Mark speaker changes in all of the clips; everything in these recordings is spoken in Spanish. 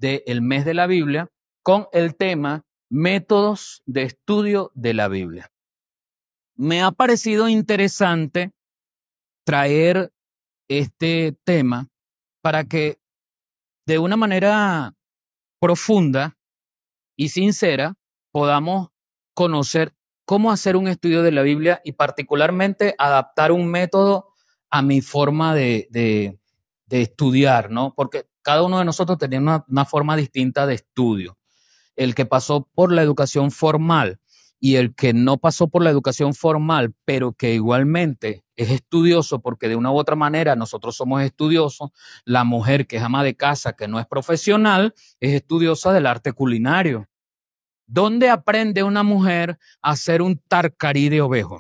Speaker 1: del mes de la Biblia con el tema métodos de estudio de la Biblia. Me ha parecido interesante traer este tema para que de una manera profunda y sincera podamos conocer cómo hacer un estudio de la Biblia y particularmente adaptar un método a mi forma de estudiar, ¿no? Porque cada uno de nosotros tenía una forma distinta de estudio. El que pasó por la educación formal y el que no pasó por la educación formal, pero que igualmente es estudioso, porque de una u otra manera nosotros somos estudiosos. La mujer que es ama de casa, que no es profesional, es estudiosa del arte culinario. ¿Dónde aprende una mujer a hacer un tarcarí de ovejo?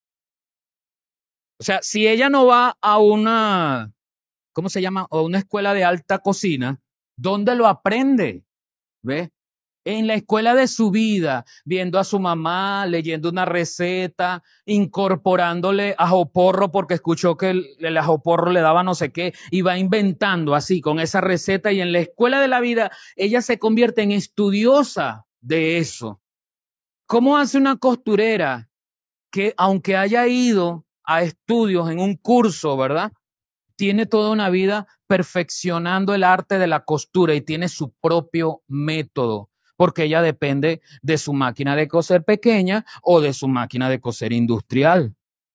Speaker 1: O sea, si ella no va a una, ¿cómo se llama? A una escuela de alta cocina, ¿dónde lo aprende? ¿Ve? En la escuela de su vida, viendo a su mamá, leyendo una receta, incorporándole ajo porro porque escuchó que el ajo porro le daba no sé qué, y va inventando así con esa receta, y en la escuela de la vida ella se convierte en estudiosa de eso. ¿Cómo hace una costurera que, aunque haya ido a estudios en un curso, ¿verdad? Tiene toda una vida perfeccionando el arte de la costura y tiene su propio método, porque ella depende de su máquina de coser pequeña o de su máquina de coser industrial.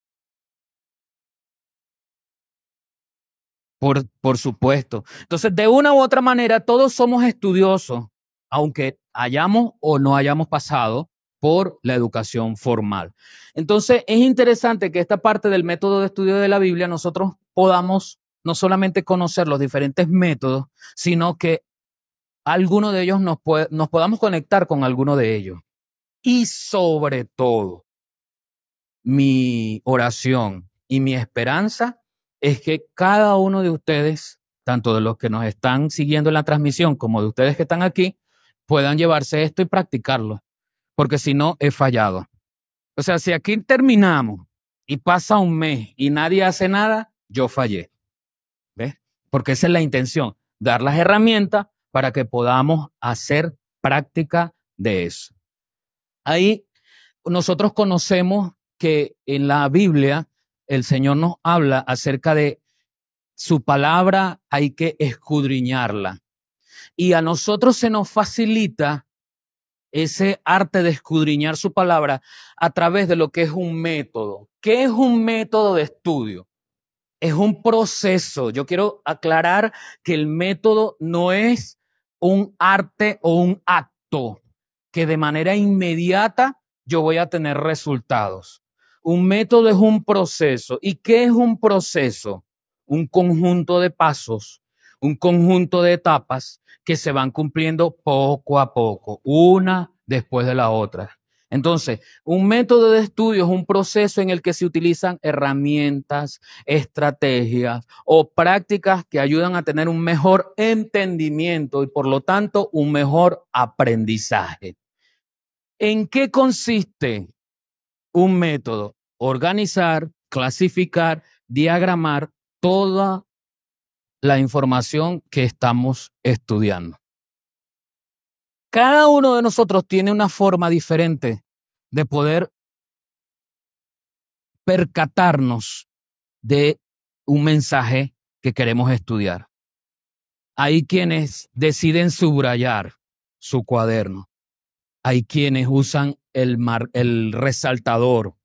Speaker 1: Por supuesto. Entonces, de una u otra manera, todos somos estudiosos, aunque hayamos o no hayamos pasado por la educación formal. Entonces, es interesante que esta parte del método de estudio de la Biblia nosotros podamos no solamente conocer los diferentes métodos, sino que alguno de ellos nos podamos conectar con alguno de ellos. Y sobre todo, mi oración y mi esperanza es que cada uno de ustedes, tanto de los que nos están siguiendo en la transmisión como de ustedes que están aquí, puedan llevarse esto y practicarlo, porque si no, he fallado. O sea, si aquí terminamos y pasa un mes y nadie hace nada, yo fallé. ¿Ves? Porque esa es la intención, dar las herramientas para que podamos hacer práctica de eso. Ahí nosotros conocemos que en la Biblia el Señor nos habla acerca de su palabra, hay que escudriñarla. Y a nosotros se nos facilita ese arte de escudriñar su palabra a través de lo que es un método. ¿Qué es un método de estudio? Es un proceso. Yo quiero aclarar que el método no es un arte o un acto que de manera inmediata yo voy a tener resultados. Un método es un proceso. ¿Y qué es un proceso? Un conjunto de pasos, un conjunto de etapas que se van cumpliendo poco a poco, una después de la otra. Entonces, un método de estudio es un proceso en el que se utilizan herramientas, estrategias o prácticas que ayudan a tener un mejor entendimiento y por lo tanto un mejor aprendizaje. ¿En qué consiste un método? Organizar, clasificar, diagramar toda la información que estamos estudiando. Cada uno de nosotros tiene una forma diferente de poder percatarnos de un mensaje que queremos estudiar. Hay quienes deciden subrayar su cuaderno. Hay quienes usan el resaltador.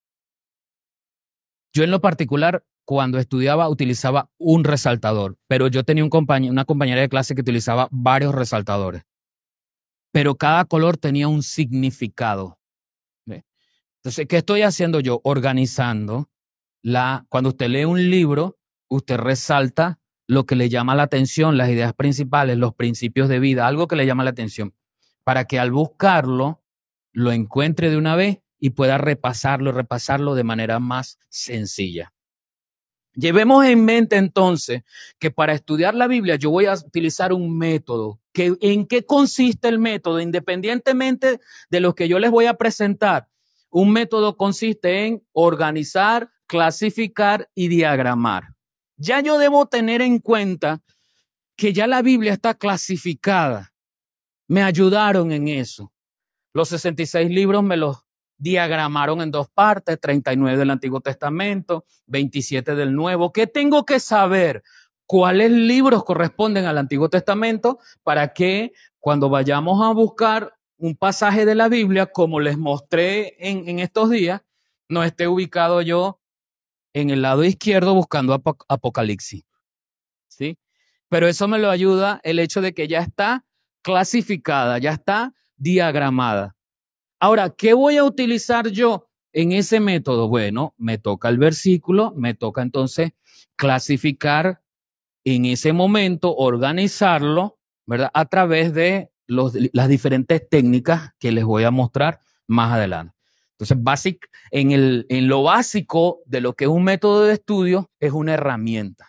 Speaker 1: Yo en lo particular, cuando estudiaba, utilizaba un resaltador, pero yo tenía una compañera de clase que utilizaba varios resaltadores. Pero cada color tenía un significado. ¿Ve? Entonces, ¿qué estoy haciendo yo? Organizando cuando usted lee un libro, usted resalta lo que le llama la atención, las ideas principales, los principios de vida, algo que le llama la atención, para que al buscarlo lo encuentre de una vez y pueda repasarlo de manera más sencilla. Llevemos en mente entonces que para estudiar la Biblia yo voy a utilizar un método. ¿En qué consiste el método? Independientemente de lo que yo les voy a presentar, un método consiste en organizar, clasificar y diagramar. Ya yo debo tener en cuenta que ya la Biblia está clasificada. Me ayudaron en eso. Los 66 libros me los diagramaron en dos partes, 39 del Antiguo Testamento, 27 del Nuevo. ¿Qué tengo que saber? ¿Cuáles libros corresponden al Antiguo Testamento para que cuando vayamos a buscar un pasaje de la Biblia, como les mostré en estos días, no esté ubicado yo en el lado izquierdo buscando Apocalipsis? ¿Sí? Pero eso me lo ayuda el hecho de que ya está clasificada, ya está diagramada. Ahora, ¿qué voy a utilizar yo en ese método? Bueno, me toca el versículo, me toca entonces clasificar en ese momento, organizarlo, ¿verdad? A través de las diferentes técnicas que les voy a mostrar más adelante. Entonces, en lo básico de lo que es un método de estudio, es una herramienta.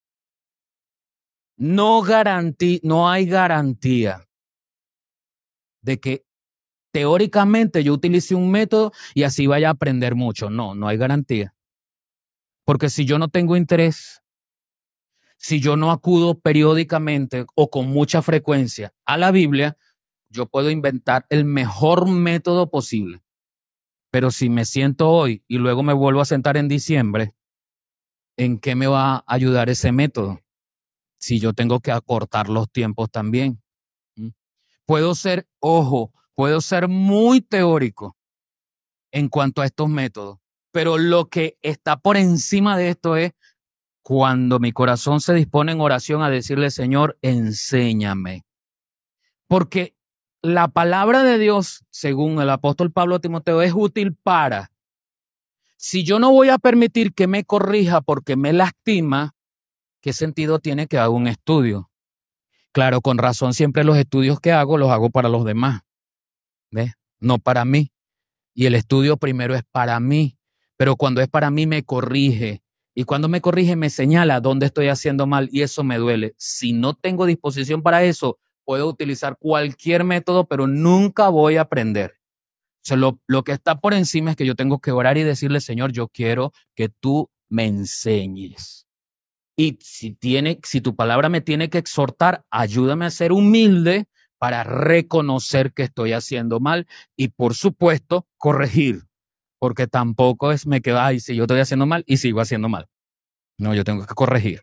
Speaker 1: No hay garantía de que teóricamente yo utilice un método y así vaya a aprender mucho. No hay garantía. Porque si yo no tengo interés, si yo no acudo periódicamente o con mucha frecuencia a la Biblia, yo puedo inventar el mejor método posible. Pero si me siento hoy y luego me vuelvo a sentar en diciembre, ¿en qué me va a ayudar ese método? Si yo tengo que acortar los tiempos también. Puedo ser muy teórico en cuanto a estos métodos, pero lo que está por encima de esto es cuando mi corazón se dispone en oración a decirle, Señor, enséñame. Porque la palabra de Dios, según el apóstol Pablo a Timoteo, es útil para. Si yo no voy a permitir que me corrija porque me lastima, ¿qué sentido tiene que haga un estudio? Claro, con razón, siempre los estudios que hago los hago para los demás, ¿ves? No para mí. Y el estudio primero es para mí, pero cuando es para mí me corrige. Y cuando me corrige me señala dónde estoy haciendo mal y eso me duele. Si no tengo disposición para eso, puedo utilizar cualquier método, pero nunca voy a aprender. O sea, lo que está por encima es que yo tengo que orar y decirle, Señor, yo quiero que tú me enseñes. Y si tu palabra me tiene que exhortar, ayúdame a ser humilde para reconocer que estoy haciendo mal y, por supuesto, corregir, porque tampoco es me quedo, ay, si yo estoy haciendo mal y sigo haciendo mal. No, yo tengo que corregir.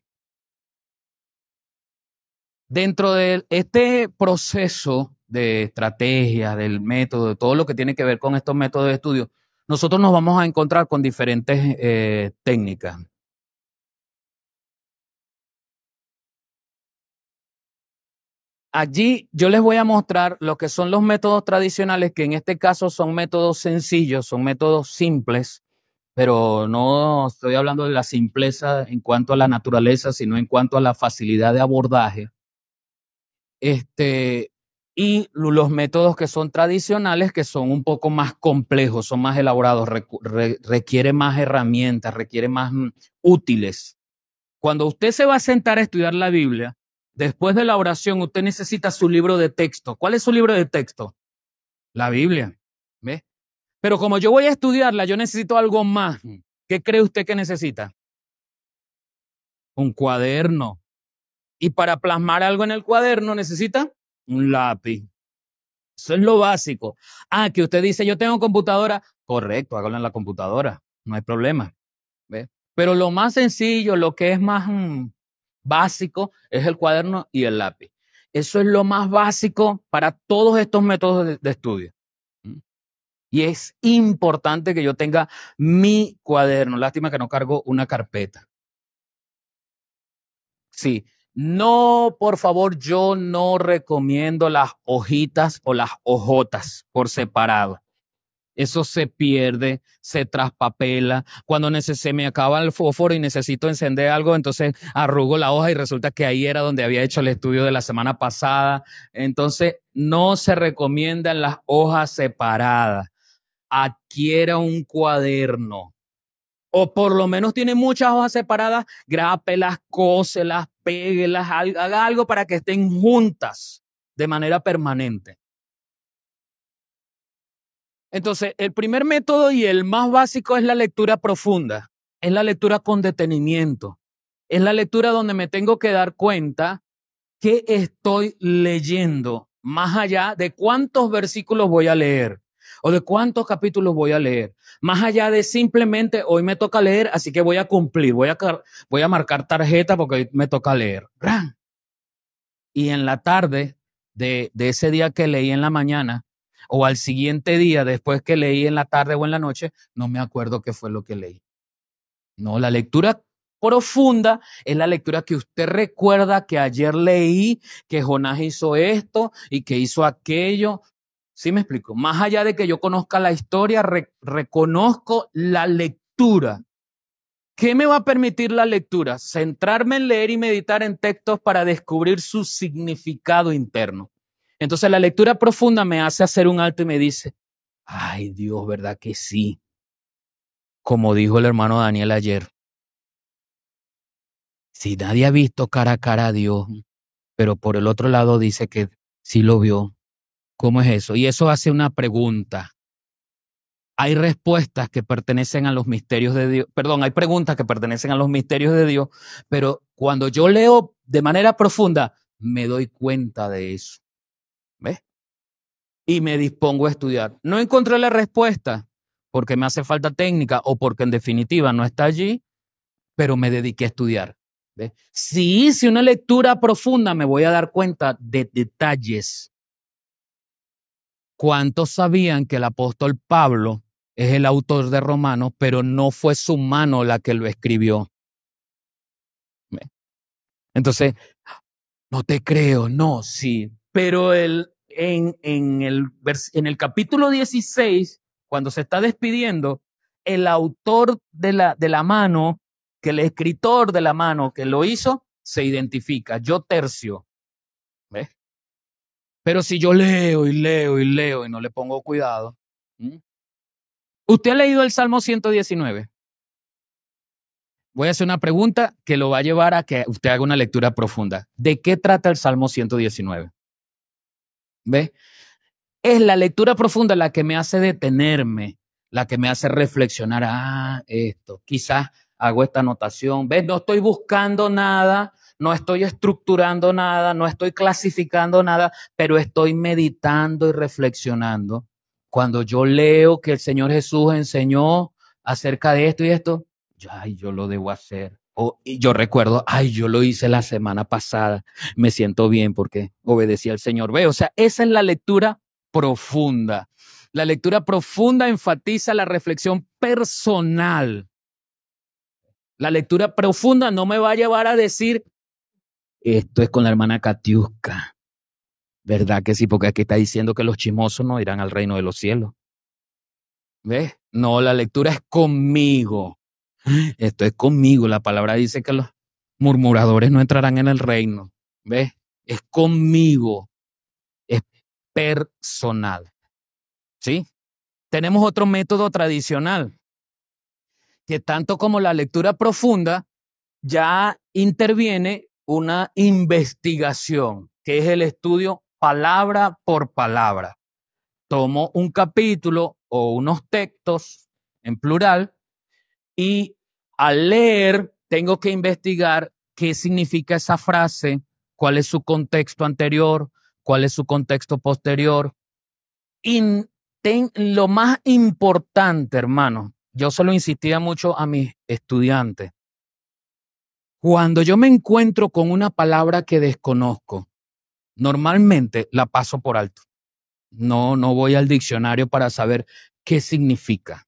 Speaker 1: Dentro de este proceso de estrategia, del método, de todo lo que tiene que ver con estos métodos de estudio, nosotros nos vamos a encontrar con diferentes técnicas. Allí yo les voy a mostrar lo que son los métodos tradicionales, que en este caso son métodos sencillos, son métodos simples, pero no estoy hablando de la simpleza en cuanto a la naturaleza, sino en cuanto a la facilidad de abordaje. Y los métodos que son tradicionales, que son un poco más complejos, son más elaborados, requiere más herramientas, requiere más útiles. Cuando usted se va a sentar a estudiar la Biblia, después de la oración, usted necesita su libro de texto. ¿Cuál es su libro de texto? La Biblia. ¿Ve? Pero como yo voy a estudiarla, yo necesito algo más. ¿Qué cree usted que necesita? Un cuaderno. Y para plasmar algo en el cuaderno necesita un lápiz. Eso es lo básico. Ah, que usted dice, yo tengo computadora. Correcto, hágalo en la computadora. No hay problema. ¿Ve? Pero lo más sencillo, lo que es más básico, es el cuaderno y el lápiz. Eso es lo más básico para todos estos métodos de estudio. Y es importante que yo tenga mi cuaderno. Lástima que no cargo una carpeta. Sí. No, por favor, yo no recomiendo las hojitas o las hojotas por separado. Eso se pierde, se traspapela. Cuando se me acaba el fósforo y necesito encender algo, entonces arrugo la hoja y resulta que ahí era donde había hecho el estudio de la semana pasada. Entonces, no se recomiendan las hojas separadas. Adquiera un cuaderno. O por lo menos tiene muchas hojas separadas, grápelas, cóselas, péguelas, haga algo para que estén juntas de manera permanente. Entonces, el primer método y el más básico es la lectura profunda, es la lectura con detenimiento, es la lectura donde me tengo que dar cuenta ¿Qué estoy leyendo? Más allá de cuántos versículos voy a leer o de cuántos capítulos voy a leer. Más allá de simplemente hoy me toca leer, así que voy a cumplir, voy a marcar tarjeta porque hoy me toca leer. ¡Ran! Y en la tarde de ese día que leí en la mañana o al siguiente día después que leí en la tarde o en la noche, no me acuerdo qué fue lo que leí. No, la lectura profunda es la lectura que usted recuerda que ayer leí, que Jonás hizo esto y que hizo aquello. ¿Sí me explico? Más allá de que yo conozca la historia, reconozco la lectura. ¿Qué me va a permitir la lectura? Centrarme en leer y meditar en textos para descubrir su significado interno. Entonces la lectura profunda me hace hacer un alto y me dice, ay Dios, ¿verdad que sí? Como dijo el hermano Daniel ayer, si nadie ha visto cara a cara a Dios, pero por el otro lado dice que sí lo vio, ¿cómo es eso? Y eso hace una pregunta. Hay respuestas que pertenecen a los misterios de Dios, perdón, hay preguntas que pertenecen a los misterios de Dios, pero cuando yo leo de manera profunda, me doy cuenta de eso. ¿Ves? Y me dispongo a estudiar. No encontré la respuesta porque me hace falta técnica o porque en definitiva no está allí, pero me dediqué a estudiar. ¿Ves? Si hice una lectura profunda, me voy a dar cuenta de detalles. ¿Cuántos sabían que el apóstol Pablo es el autor de Romanos, pero no fue su mano la que lo escribió? ¿Ves? Entonces, no te creo, no, sí. Pero en el capítulo 16, cuando se está despidiendo, el autor de la mano, que el escritor de la mano que lo hizo, se identifica. Yo Tercio. ¿Ves? Pero si yo leo y leo y leo y no le pongo cuidado. ¿Usted ha leído el Salmo 119? Voy a hacer una pregunta que lo va a llevar a que usted haga una lectura profunda. ¿De qué trata el Salmo 119? ¿Ves? Es la lectura profunda la que me hace detenerme, la que me hace reflexionar. Ah, esto, quizás hago esta anotación. ¿Ves? No estoy buscando nada, no estoy estructurando nada, no estoy clasificando nada, pero estoy meditando y reflexionando. Cuando yo leo que el Señor Jesús enseñó acerca de esto y esto, ay, yo lo debo hacer. Y yo recuerdo, ay, yo lo hice la semana pasada, me siento bien porque obedecí al Señor. Ve, o sea, esa es la lectura profunda. La lectura profunda enfatiza la reflexión personal. La lectura profunda no me va a llevar a decir, esto es con la hermana Katiuska. ¿Verdad que sí? Porque aquí está diciendo que los chismosos no irán al reino de los cielos. ¿Ves? No, la lectura es conmigo. Esto es conmigo. La palabra dice que los murmuradores no entrarán en el reino. ¿Ves? Es conmigo. Es personal. ¿Sí? Tenemos otro método tradicional, que tanto como la lectura profunda, ya interviene una investigación, que es el estudio palabra por palabra. Tomo un capítulo o unos textos en plural y al leer tengo que investigar qué significa esa frase, cuál es su contexto anterior, cuál es su contexto posterior. Y lo más importante, hermano, yo se lo insistía mucho a mis estudiantes. Cuando yo me encuentro con una palabra que desconozco, normalmente la paso por alto. No voy al diccionario para saber qué significa.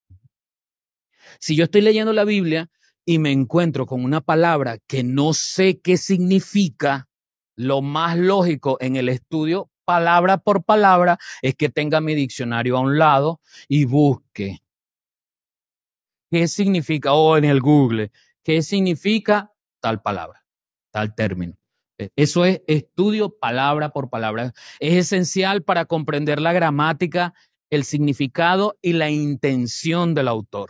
Speaker 1: Si yo estoy leyendo la Biblia y me encuentro con una palabra que no sé qué significa, lo más lógico en el estudio palabra por palabra es que tenga mi diccionario a un lado y busque qué significa, o en el Google, qué significa tal palabra, tal término. Eso es estudio palabra por palabra. Es esencial para comprender la gramática, el significado y la intención del autor.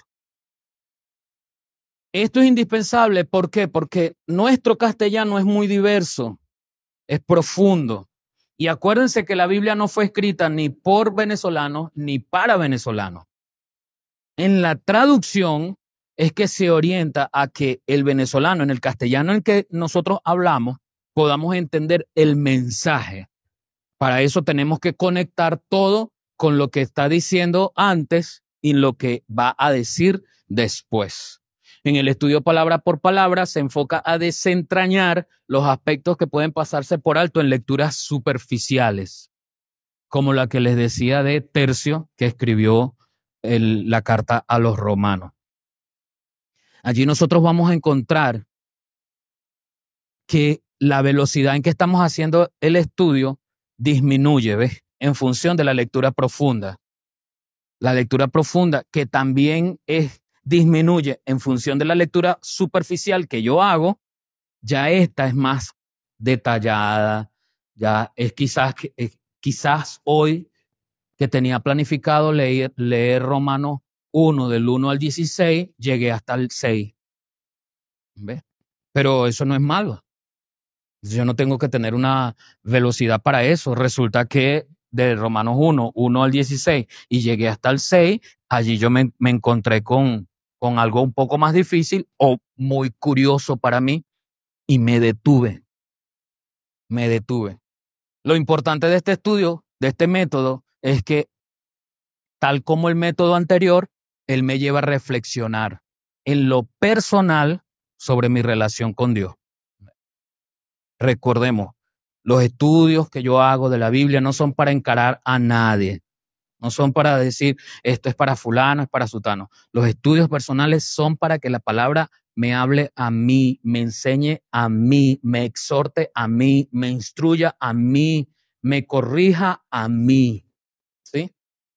Speaker 1: Esto es indispensable, ¿por qué? Porque nuestro castellano es muy diverso, es profundo. Y acuérdense que la Biblia no fue escrita ni por venezolanos ni para venezolanos. En la traducción es que se orienta a que el venezolano, en el castellano en que nosotros hablamos, podamos entender el mensaje. Para eso tenemos que conectar todo con lo que está diciendo antes y lo que va a decir después. En el estudio palabra por palabra se enfoca a desentrañar los aspectos que pueden pasarse por alto en lecturas superficiales, como la que les decía de Tercio, que escribió la carta a los romanos. Allí nosotros vamos a encontrar que la velocidad en que estamos haciendo el estudio disminuye, ¿ves? En función de la lectura profunda. La lectura profunda que también disminuye en función de la lectura superficial que yo hago, ya esta es más detallada, ya es quizás hoy que tenía planificado leer Romanos 1 del 1 al 16, llegué hasta el 6, ¿ves? Pero eso no es malo. Yo no tengo que tener una velocidad para eso. Resulta que de Romanos 1 al 16 y llegué hasta el 6, allí yo me encontré con algo un poco más difícil o muy curioso para mí y me detuve. Lo importante de este estudio, de este método, es que tal como el método anterior, él me lleva a reflexionar en lo personal sobre mi relación con Dios. Recordemos, los estudios que yo hago de la Biblia no son para encarar a nadie, no son para decir esto es para fulano, es para sutano. Los estudios personales son para que la palabra me hable a mí, me enseñe a mí, me exhorte a mí, me instruya a mí, me corrija a mí. ¿Sí?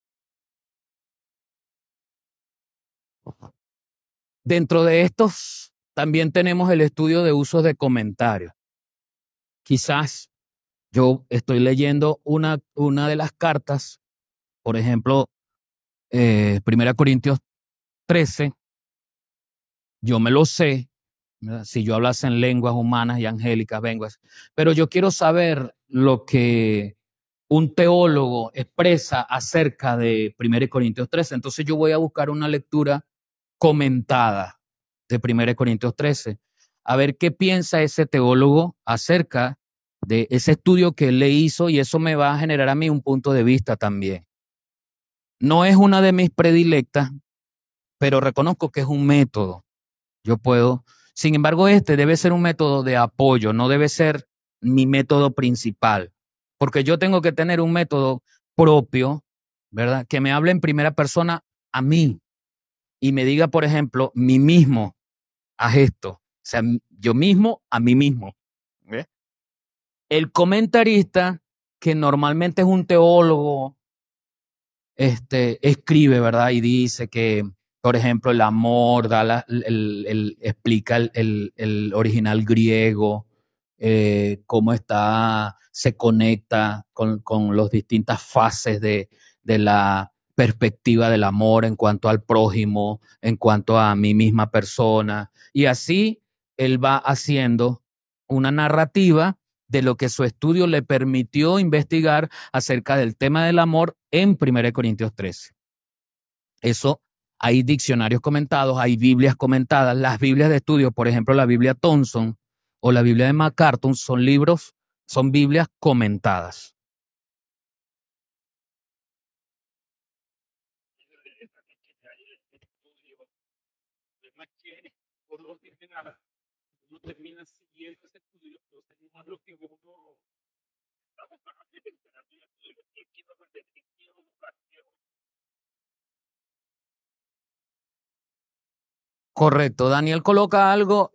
Speaker 1: Dentro de estos también tenemos el estudio de usos de comentarios. Quizás yo estoy leyendo una de las cartas, por ejemplo, 1 Corintios 13, yo me lo sé, ¿verdad? Si yo hablase en lenguas humanas y angélicas, lenguas, pero yo quiero saber lo que un teólogo expresa acerca de 1 Corintios 13. Entonces yo voy a buscar una lectura comentada de 1 Corintios 13, a ver qué piensa ese teólogo acerca de ese estudio que él le hizo, y eso me va a generar a mí un punto de vista también. No es una de mis predilectas, pero reconozco que es un método. Yo puedo, sin embargo, este debe ser un método de apoyo, no debe ser mi método principal, porque yo tengo que tener un método propio, ¿verdad? Que me hable en primera persona a mí y me diga, por ejemplo, mí mismo, haz esto. O sea, yo mismo a mí mismo. ¿Ves? El comentarista, que normalmente es un teólogo, escribe, ¿verdad? Y dice que, por ejemplo, el amor explica el original griego, cómo se conecta con las distintas fases de la perspectiva del amor en cuanto al prójimo, en cuanto a mi misma persona. Y así él va haciendo una narrativa de lo que su estudio le permitió investigar acerca del tema del amor en 1 Corintios 13. Eso, hay diccionarios comentados, hay Biblias comentadas. Las Biblias de estudio, por ejemplo, la Biblia Thompson o la Biblia de MacArthur, son Biblias comentadas. Correcto, Daniel coloca algo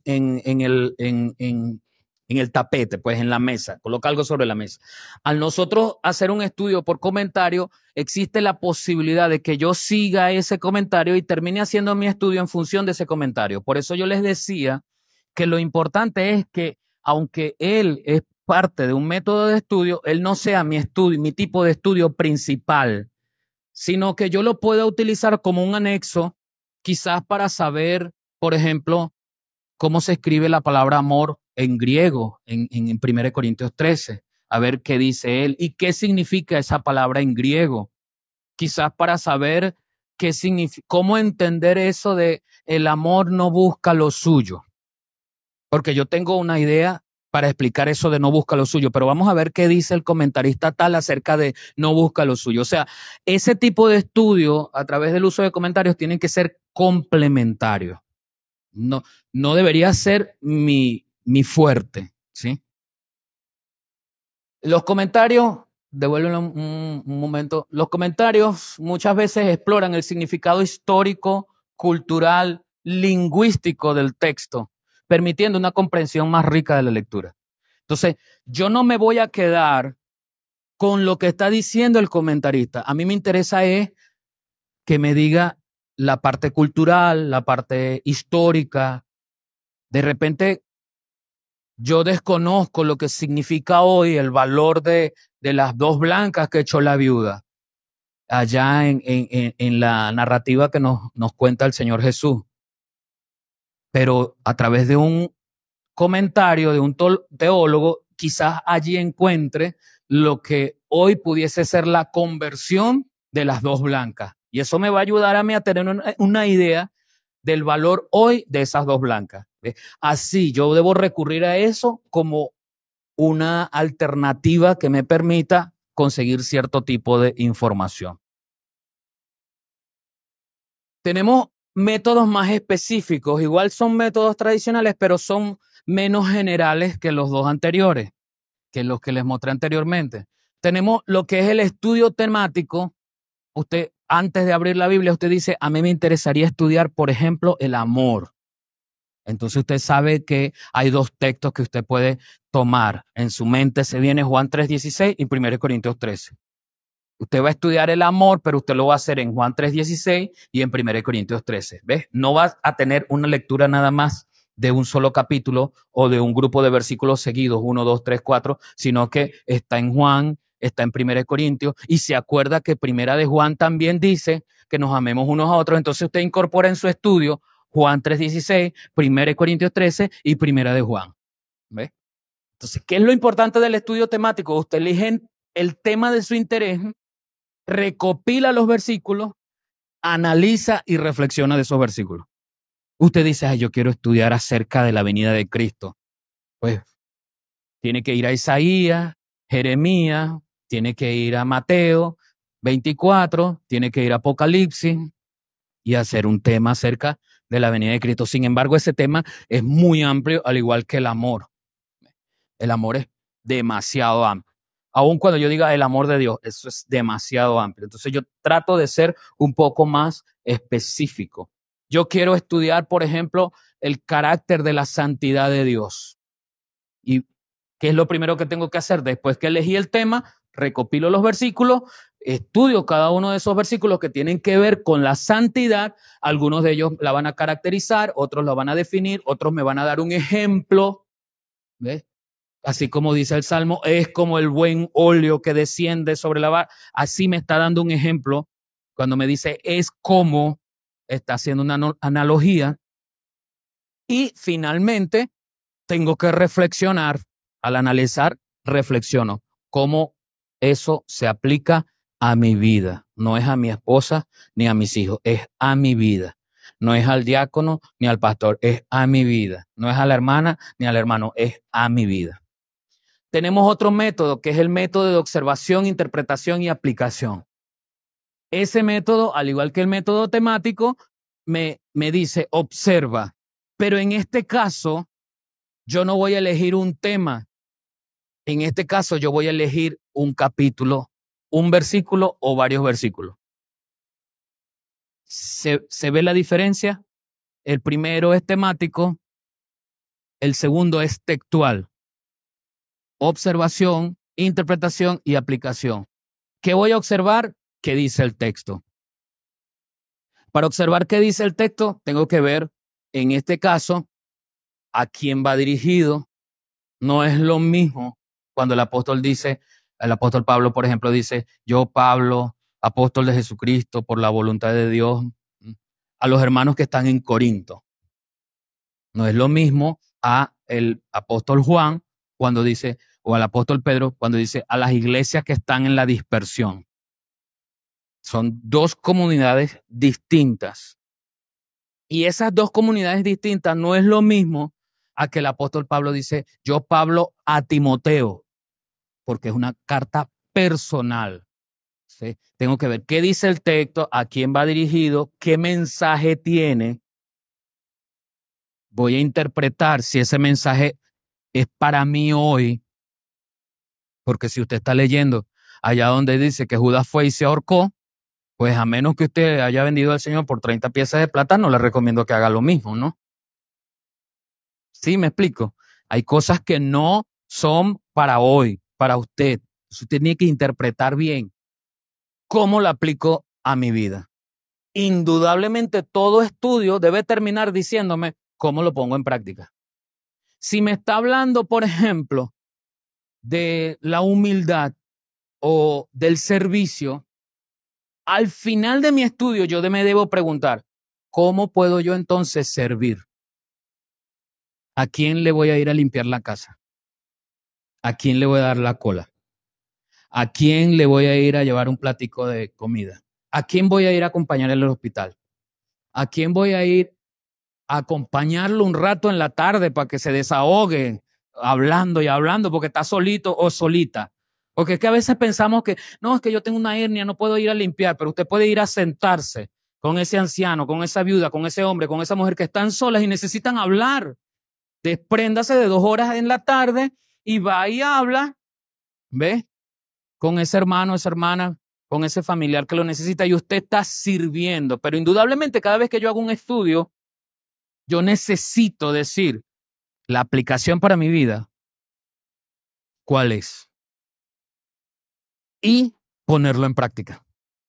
Speaker 1: en el tapete, pues en la mesa, coloca algo sobre la mesa. Al nosotros hacer un estudio por comentario, existe la posibilidad de que yo siga ese comentario y termine haciendo mi estudio en función de ese comentario. Por eso yo les decía que lo importante es que, aunque él es parte de un método de estudio, él no sea mi tipo de estudio principal, sino que yo lo pueda utilizar como un anexo, quizás para saber, por ejemplo, cómo se escribe la palabra amor en griego, en 1 Corintios 13, a ver qué dice él y qué significa esa palabra en griego. Quizás para saber cómo entender eso de el amor no busca lo suyo. Porque yo tengo una idea para explicar eso de no busca lo suyo, pero vamos a ver qué dice el comentarista tal acerca de no busca lo suyo. O sea, ese tipo de estudio a través del uso de comentarios tienen que ser complementarios. No, no debería ser mi fuerte, ¿sí? Los comentarios, devuélvelo un momento, los comentarios muchas veces exploran el significado histórico, cultural, lingüístico del texto, permitiendo una comprensión más rica de la lectura. Entonces, yo no me voy a quedar con lo que está diciendo el comentarista. A mí me interesa es que me diga la parte cultural, la parte histórica. De repente, yo desconozco lo que significa hoy el valor de las dos blancas que echó la viuda allá en la narrativa que nos cuenta el Señor Jesús. Pero a través de un comentario de un teólogo, quizás allí encuentre lo que hoy pudiese ser la conversión de las dos blancas. Y eso me va a ayudar a mí a tener una idea del valor hoy de esas dos blancas. Así, yo debo recurrir a eso como una alternativa que me permita conseguir cierto tipo de información. Tenemos métodos más específicos, igual son métodos tradicionales, pero son menos generales que los dos anteriores, que los que les mostré anteriormente. Tenemos lo que es el estudio temático. Usted, antes de abrir la Biblia, usted dice, a mí me interesaría estudiar, por ejemplo, el amor. Entonces usted sabe que hay dos textos que usted puede tomar. En su mente se viene Juan 3:16 y 1 Corintios 13. Usted va a estudiar el amor, pero usted lo va a hacer en Juan 3:16 y en 1 Corintios 13. ¿Ves? No va a tener una lectura nada más de un solo capítulo o de un grupo de versículos seguidos, 1, 2, 3, 4, sino que está en Juan, está en 1 Corintios y se acuerda que Primera de Juan también dice que nos amemos unos a otros. Entonces usted incorpora en su estudio Juan 3:16, 1 Corintios 13 y Primera de Juan. ¿Ves? Entonces, ¿qué es lo importante del estudio temático? Usted elige el tema de su interés, recopila los versículos, analiza y reflexiona de esos versículos. Usted dice, ay, yo quiero estudiar acerca de la venida de Cristo. Pues tiene que ir a Isaías, Jeremías, tiene que ir a Mateo 24, tiene que ir a Apocalipsis y hacer un tema acerca de la venida de Cristo. Sin embargo, ese tema es muy amplio, al igual que el amor. El amor es demasiado amplio. Aun cuando yo diga el amor de Dios, eso es demasiado amplio. Entonces yo trato de ser un poco más específico. Yo quiero estudiar, por ejemplo, el carácter de la santidad de Dios. ¿Y qué es lo primero que tengo que hacer? Después que elegí el tema, recopilo los versículos, estudio cada uno de esos versículos que tienen que ver con la santidad. Algunos de ellos la van a caracterizar, otros la van a definir, otros me van a dar un ejemplo. ¿Ves? Así como dice el Salmo, es como el buen óleo que desciende sobre la vara. Así me está dando un ejemplo cuando me dice es como, está haciendo una analogía. Y finalmente tengo que reflexionar. Al analizar, reflexiono cómo eso se aplica a mi vida. No es a mi esposa ni a mis hijos, es a mi vida. No es al diácono ni al pastor, es a mi vida. No es a la hermana ni al hermano, es a mi vida. Tenemos otro método que es el método de observación, interpretación y aplicación. Ese método, al igual que el método temático, me dice observa, pero en este caso yo no voy a elegir un tema. En este caso yo voy a elegir un capítulo, un versículo o varios versículos. ¿Se ve la diferencia? El primero es temático, el segundo es textual. Observación, interpretación y aplicación. ¿Qué voy a observar? ¿Qué dice el texto? Para observar qué dice el texto, tengo que ver, en este caso, a quién va dirigido. No es lo mismo cuando el apóstol dice, el apóstol Pablo, por ejemplo, dice, yo, Pablo, apóstol de Jesucristo, por la voluntad de Dios, a los hermanos que están en Corinto. No es lo mismo a el apóstol Juan cuando dice, o al apóstol Pedro cuando dice, a las iglesias que están en la dispersión. Son dos comunidades distintas. Y esas dos comunidades distintas no es lo mismo a que el apóstol Pablo dice, yo Pablo a Timoteo, porque es una carta personal. ¿Sí? Tengo que ver qué dice el texto, a quién va dirigido, qué mensaje tiene. Voy a interpretar si ese mensaje es para mí hoy, porque si usted está leyendo allá donde dice que Judas fue y se ahorcó, pues a menos que usted haya vendido al Señor por 30 piezas de plata, no le recomiendo que haga lo mismo, ¿no? Sí, me explico. Hay cosas que no son para hoy, para usted. Usted tiene que interpretar bien cómo lo aplico a mi vida. Indudablemente todo estudio debe terminar diciéndome cómo lo pongo en práctica. Si me está hablando, por ejemplo, de la humildad o del servicio, al final de mi estudio yo me debo preguntar, ¿cómo puedo yo entonces servir? ¿A quién le voy a ir a limpiar la casa? ¿A quién le voy a dar la cola? ¿A quién le voy a ir a llevar un platico de comida? ¿A quién voy a ir a acompañar en el hospital? ¿A quién voy a ir a acompañarlo un rato en la tarde para que se desahogue hablando y hablando porque está solito o solita? Porque es que a veces pensamos que, no, es que yo tengo una hernia, no puedo ir a limpiar, pero usted puede ir a sentarse con ese anciano, con esa viuda, con ese hombre, con esa mujer que están solas y necesitan hablar. Despréndase de 2 horas en la tarde y va y habla, ¿ves? Con ese hermano, esa hermana, con ese familiar que lo necesita y usted está sirviendo. Pero indudablemente cada vez que yo hago un estudio, yo necesito decir la aplicación para mi vida, ¿cuál es? Y ponerlo en práctica.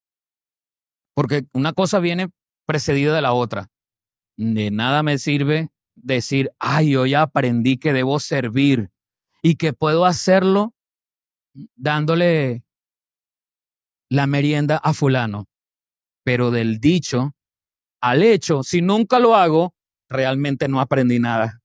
Speaker 1: Porque una cosa viene precedida de la otra. De nada me sirve decir, ay, yo ya aprendí que debo servir y que puedo hacerlo dándole la merienda a fulano. Pero del dicho al hecho, si nunca lo hago, realmente no aprendí nada.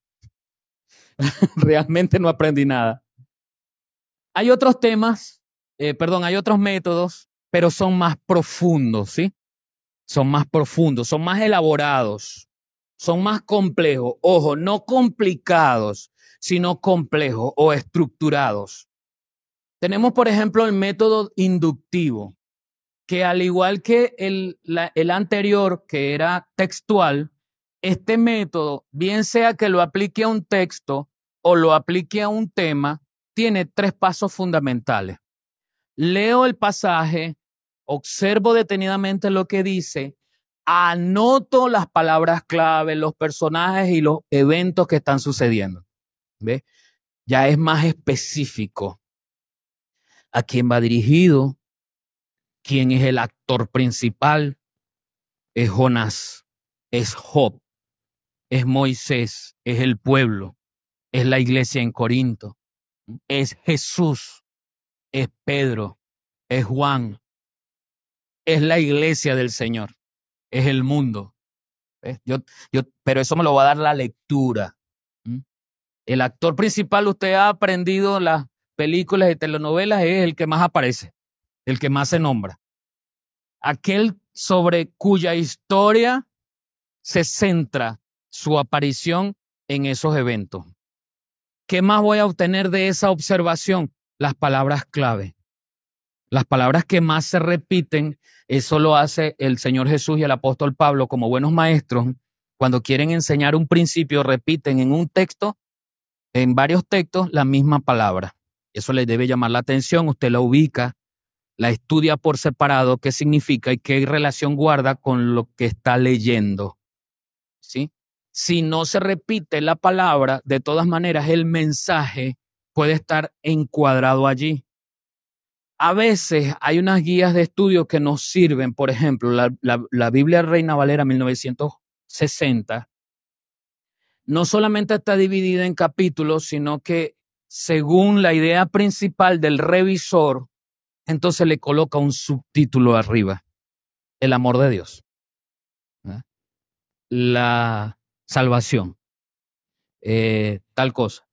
Speaker 1: Realmente no aprendí nada. Hay otros temas, hay otros métodos, pero son más profundos, ¿sí? Son más profundos, son más elaborados, son más complejos. Ojo, no complicados, sino complejos o estructurados. Tenemos, por ejemplo, el método inductivo, que al igual que el anterior, que era textual, este método, bien sea que lo aplique a un texto o lo aplique a un tema, tiene 3 pasos fundamentales. Leo el pasaje, observo detenidamente lo que dice, anoto las palabras clave, los personajes y los eventos que están sucediendo. ¿Ves? Ya es más específico. ¿A quién va dirigido? ¿Quién es el actor principal? Es Jonás, es Job, es Moisés, es el pueblo, es la iglesia en Corinto, es Jesús, es Pedro, es Juan, es la iglesia del Señor, es el mundo. ¿Ves? Pero eso me lo va a dar la lectura. ¿Mm? El actor principal, usted ha aprendido las películas y telenovelas, es el que más aparece, el que más se nombra. Aquel sobre cuya historia se centra su aparición en esos eventos. ¿Qué más voy a obtener de esa observación? Las palabras clave. Las palabras que más se repiten, eso lo hace el Señor Jesús y el apóstol Pablo como buenos maestros. Cuando quieren enseñar un principio, repiten en un texto, en varios textos, la misma palabra. Eso les debe llamar la atención, usted la ubica, la estudia por separado, qué significa y qué relación guarda con lo que está leyendo. ¿Sí? Si no se repite la palabra, de todas maneras el mensaje puede estar encuadrado allí. A veces hay unas guías de estudio que nos sirven, por ejemplo, la Biblia Reina Valera 1960, no solamente está dividida en capítulos, sino que según la idea principal del revisor, entonces le coloca un subtítulo arriba, el amor de Dios, ¿verdad? La salvación, tal cosa.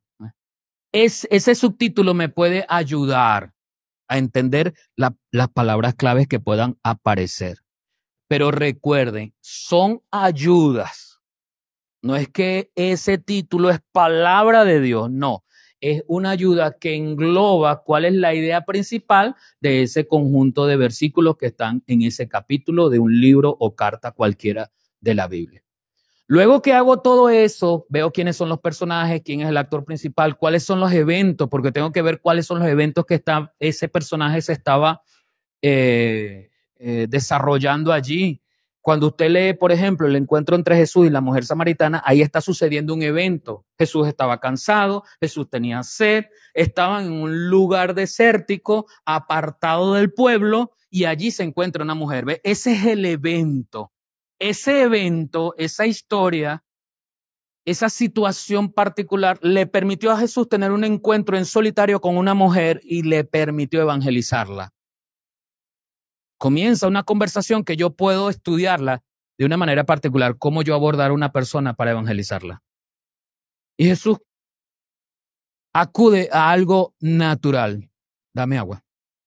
Speaker 1: Ese subtítulo me puede ayudar a entender las palabras claves que puedan aparecer. Pero recuerden, son ayudas. No es que ese título es palabra de Dios, no. Es una ayuda que engloba cuál es la idea principal de ese conjunto de versículos que están en ese capítulo de un libro o carta cualquiera de la Biblia. Luego que hago todo eso, veo quiénes son los personajes, quién es el actor principal, cuáles son los eventos, porque tengo que ver cuáles son los eventos que ese personaje se estaba desarrollando allí. Cuando usted lee, por ejemplo, el encuentro entre Jesús y la mujer samaritana, ahí está sucediendo un evento. Jesús estaba cansado, Jesús tenía sed, estaban en un lugar desértico, apartado del pueblo, y allí se encuentra una mujer. ¿Ve? Ese es el evento. Ese evento, esa historia, esa situación particular le permitió a Jesús tener un encuentro en solitario con una mujer y le permitió evangelizarla. Comienza una conversación que yo puedo estudiarla de una manera particular, cómo yo abordar a una persona para evangelizarla. Y Jesús acude a algo natural. Dame agua.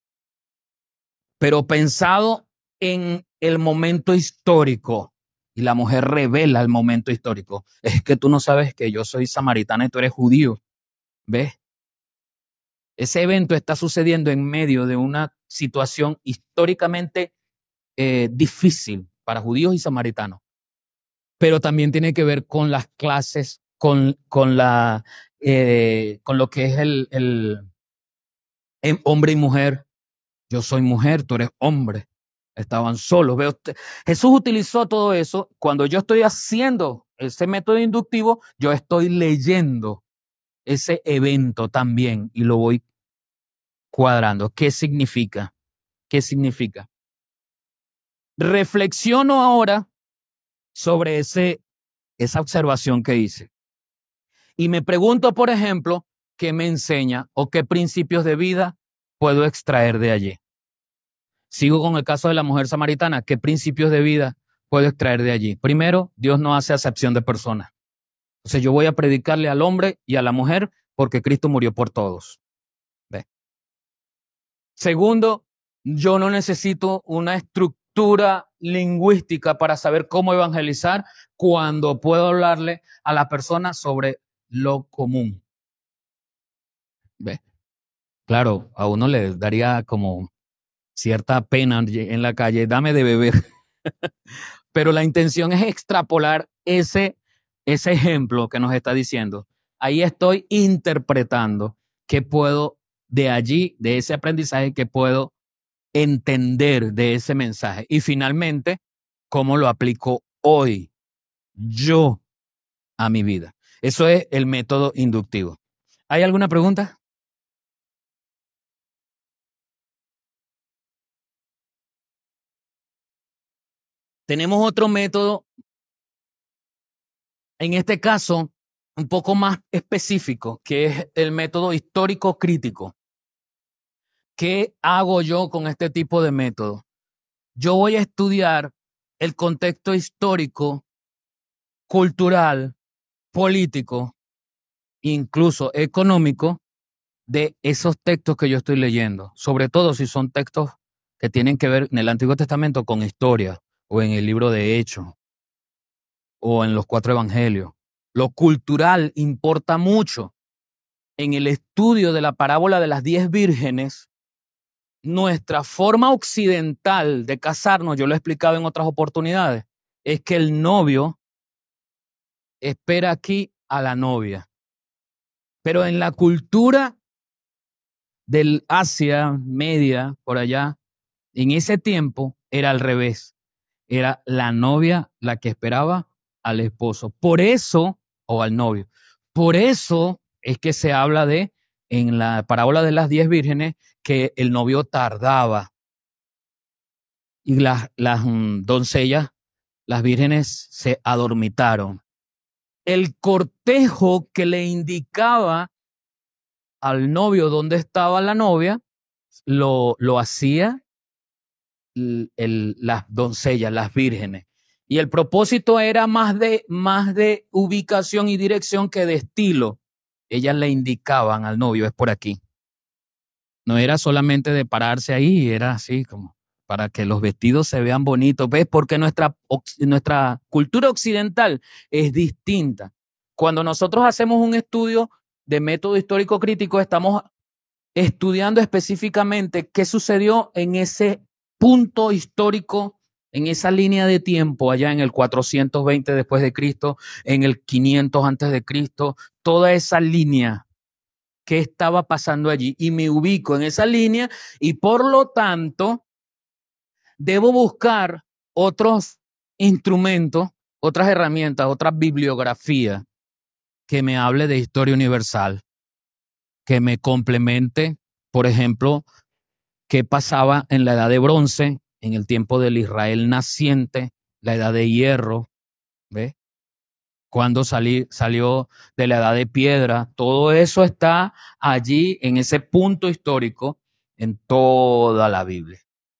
Speaker 1: Pero pensado en el momento histórico. Y la mujer revela el momento histórico. Es que tú no sabes que yo soy samaritana y tú eres judío. ¿Ves? Ese evento está sucediendo en medio de una situación históricamente difícil para judíos y samaritanos, pero también tiene que ver con las clases, con lo que es el hombre y mujer. Yo soy mujer, tú eres hombre. Estaban solos. Jesús utilizó todo eso. Cuando yo estoy haciendo ese método inductivo, yo estoy leyendo ese evento también y lo voy cuadrando. ¿Qué significa? ¿Qué significa? Reflexiono ahora sobre esa observación que hice. Y me pregunto, por ejemplo, qué me enseña o qué principios de vida puedo extraer de allí. Sigo con el caso de la mujer samaritana. ¿Qué principios de vida puedo extraer de allí? Primero, Dios no hace acepción de personas. Entonces yo voy a predicarle al hombre y a la mujer porque Cristo murió por todos. ¿Ve? Segundo, yo no necesito una estructura lingüística para saber cómo evangelizar cuando puedo hablarle a la persona sobre lo común. ¿Ve? Claro, a uno le daría como cierta pena en la calle, dame de beber. Pero la intención es extrapolar ese ejemplo que nos está diciendo. Ahí estoy interpretando qué puedo de allí, de ese aprendizaje, que puedo entender de ese mensaje. Y finalmente, cómo lo aplico hoy, yo, a mi vida. Eso es el método inductivo. ¿Hay alguna pregunta? Tenemos otro método, en este caso, un poco más específico, que es el método histórico crítico. ¿Qué hago yo con este tipo de método? Yo voy a estudiar el contexto histórico, cultural, político, incluso económico de esos textos que yo estoy leyendo, sobre todo si son textos que tienen que ver en el Antiguo Testamento con historia o en el libro de Hechos o en los 4 evangelios. Lo cultural importa mucho. En el estudio de la parábola de las 10 vírgenes, nuestra forma occidental de casarnos, yo lo he explicado en otras oportunidades, es que el novio espera aquí a la novia. Pero en la cultura del Asia Media, por allá, en ese tiempo era al revés. Era la novia la que esperaba al esposo. Por eso, o al novio. Por eso es que se habla en la parábola de las 10 vírgenes, que el novio tardaba y las doncellas, las vírgenes, se adormitaron. El cortejo que le indicaba al novio dónde estaba la novia, lo hacía las doncellas, las vírgenes. Y el propósito era más de ubicación y dirección que de estilo. Ellas le indicaban al novio, es por aquí. No era solamente de pararse ahí, era así como para que los vestidos se vean bonitos, ¿ves? Porque nuestra cultura occidental es distinta. Cuando nosotros hacemos un estudio de método histórico crítico, estamos estudiando específicamente qué sucedió en ese punto histórico, en esa línea de tiempo, allá en el 420 después de Cristo, en el 500 antes de Cristo, toda esa línea, qué estaba pasando allí, y me ubico en esa línea y por lo tanto debo buscar otros instrumentos, otras herramientas, otra bibliografía que me hable de historia universal, que me complemente, por ejemplo, qué pasaba en la edad de bronce, en el tiempo del Israel naciente, la edad de hierro, ¿ves? Cuando salió de la edad de piedra, todo eso está allí en ese punto histórico en toda la Biblia.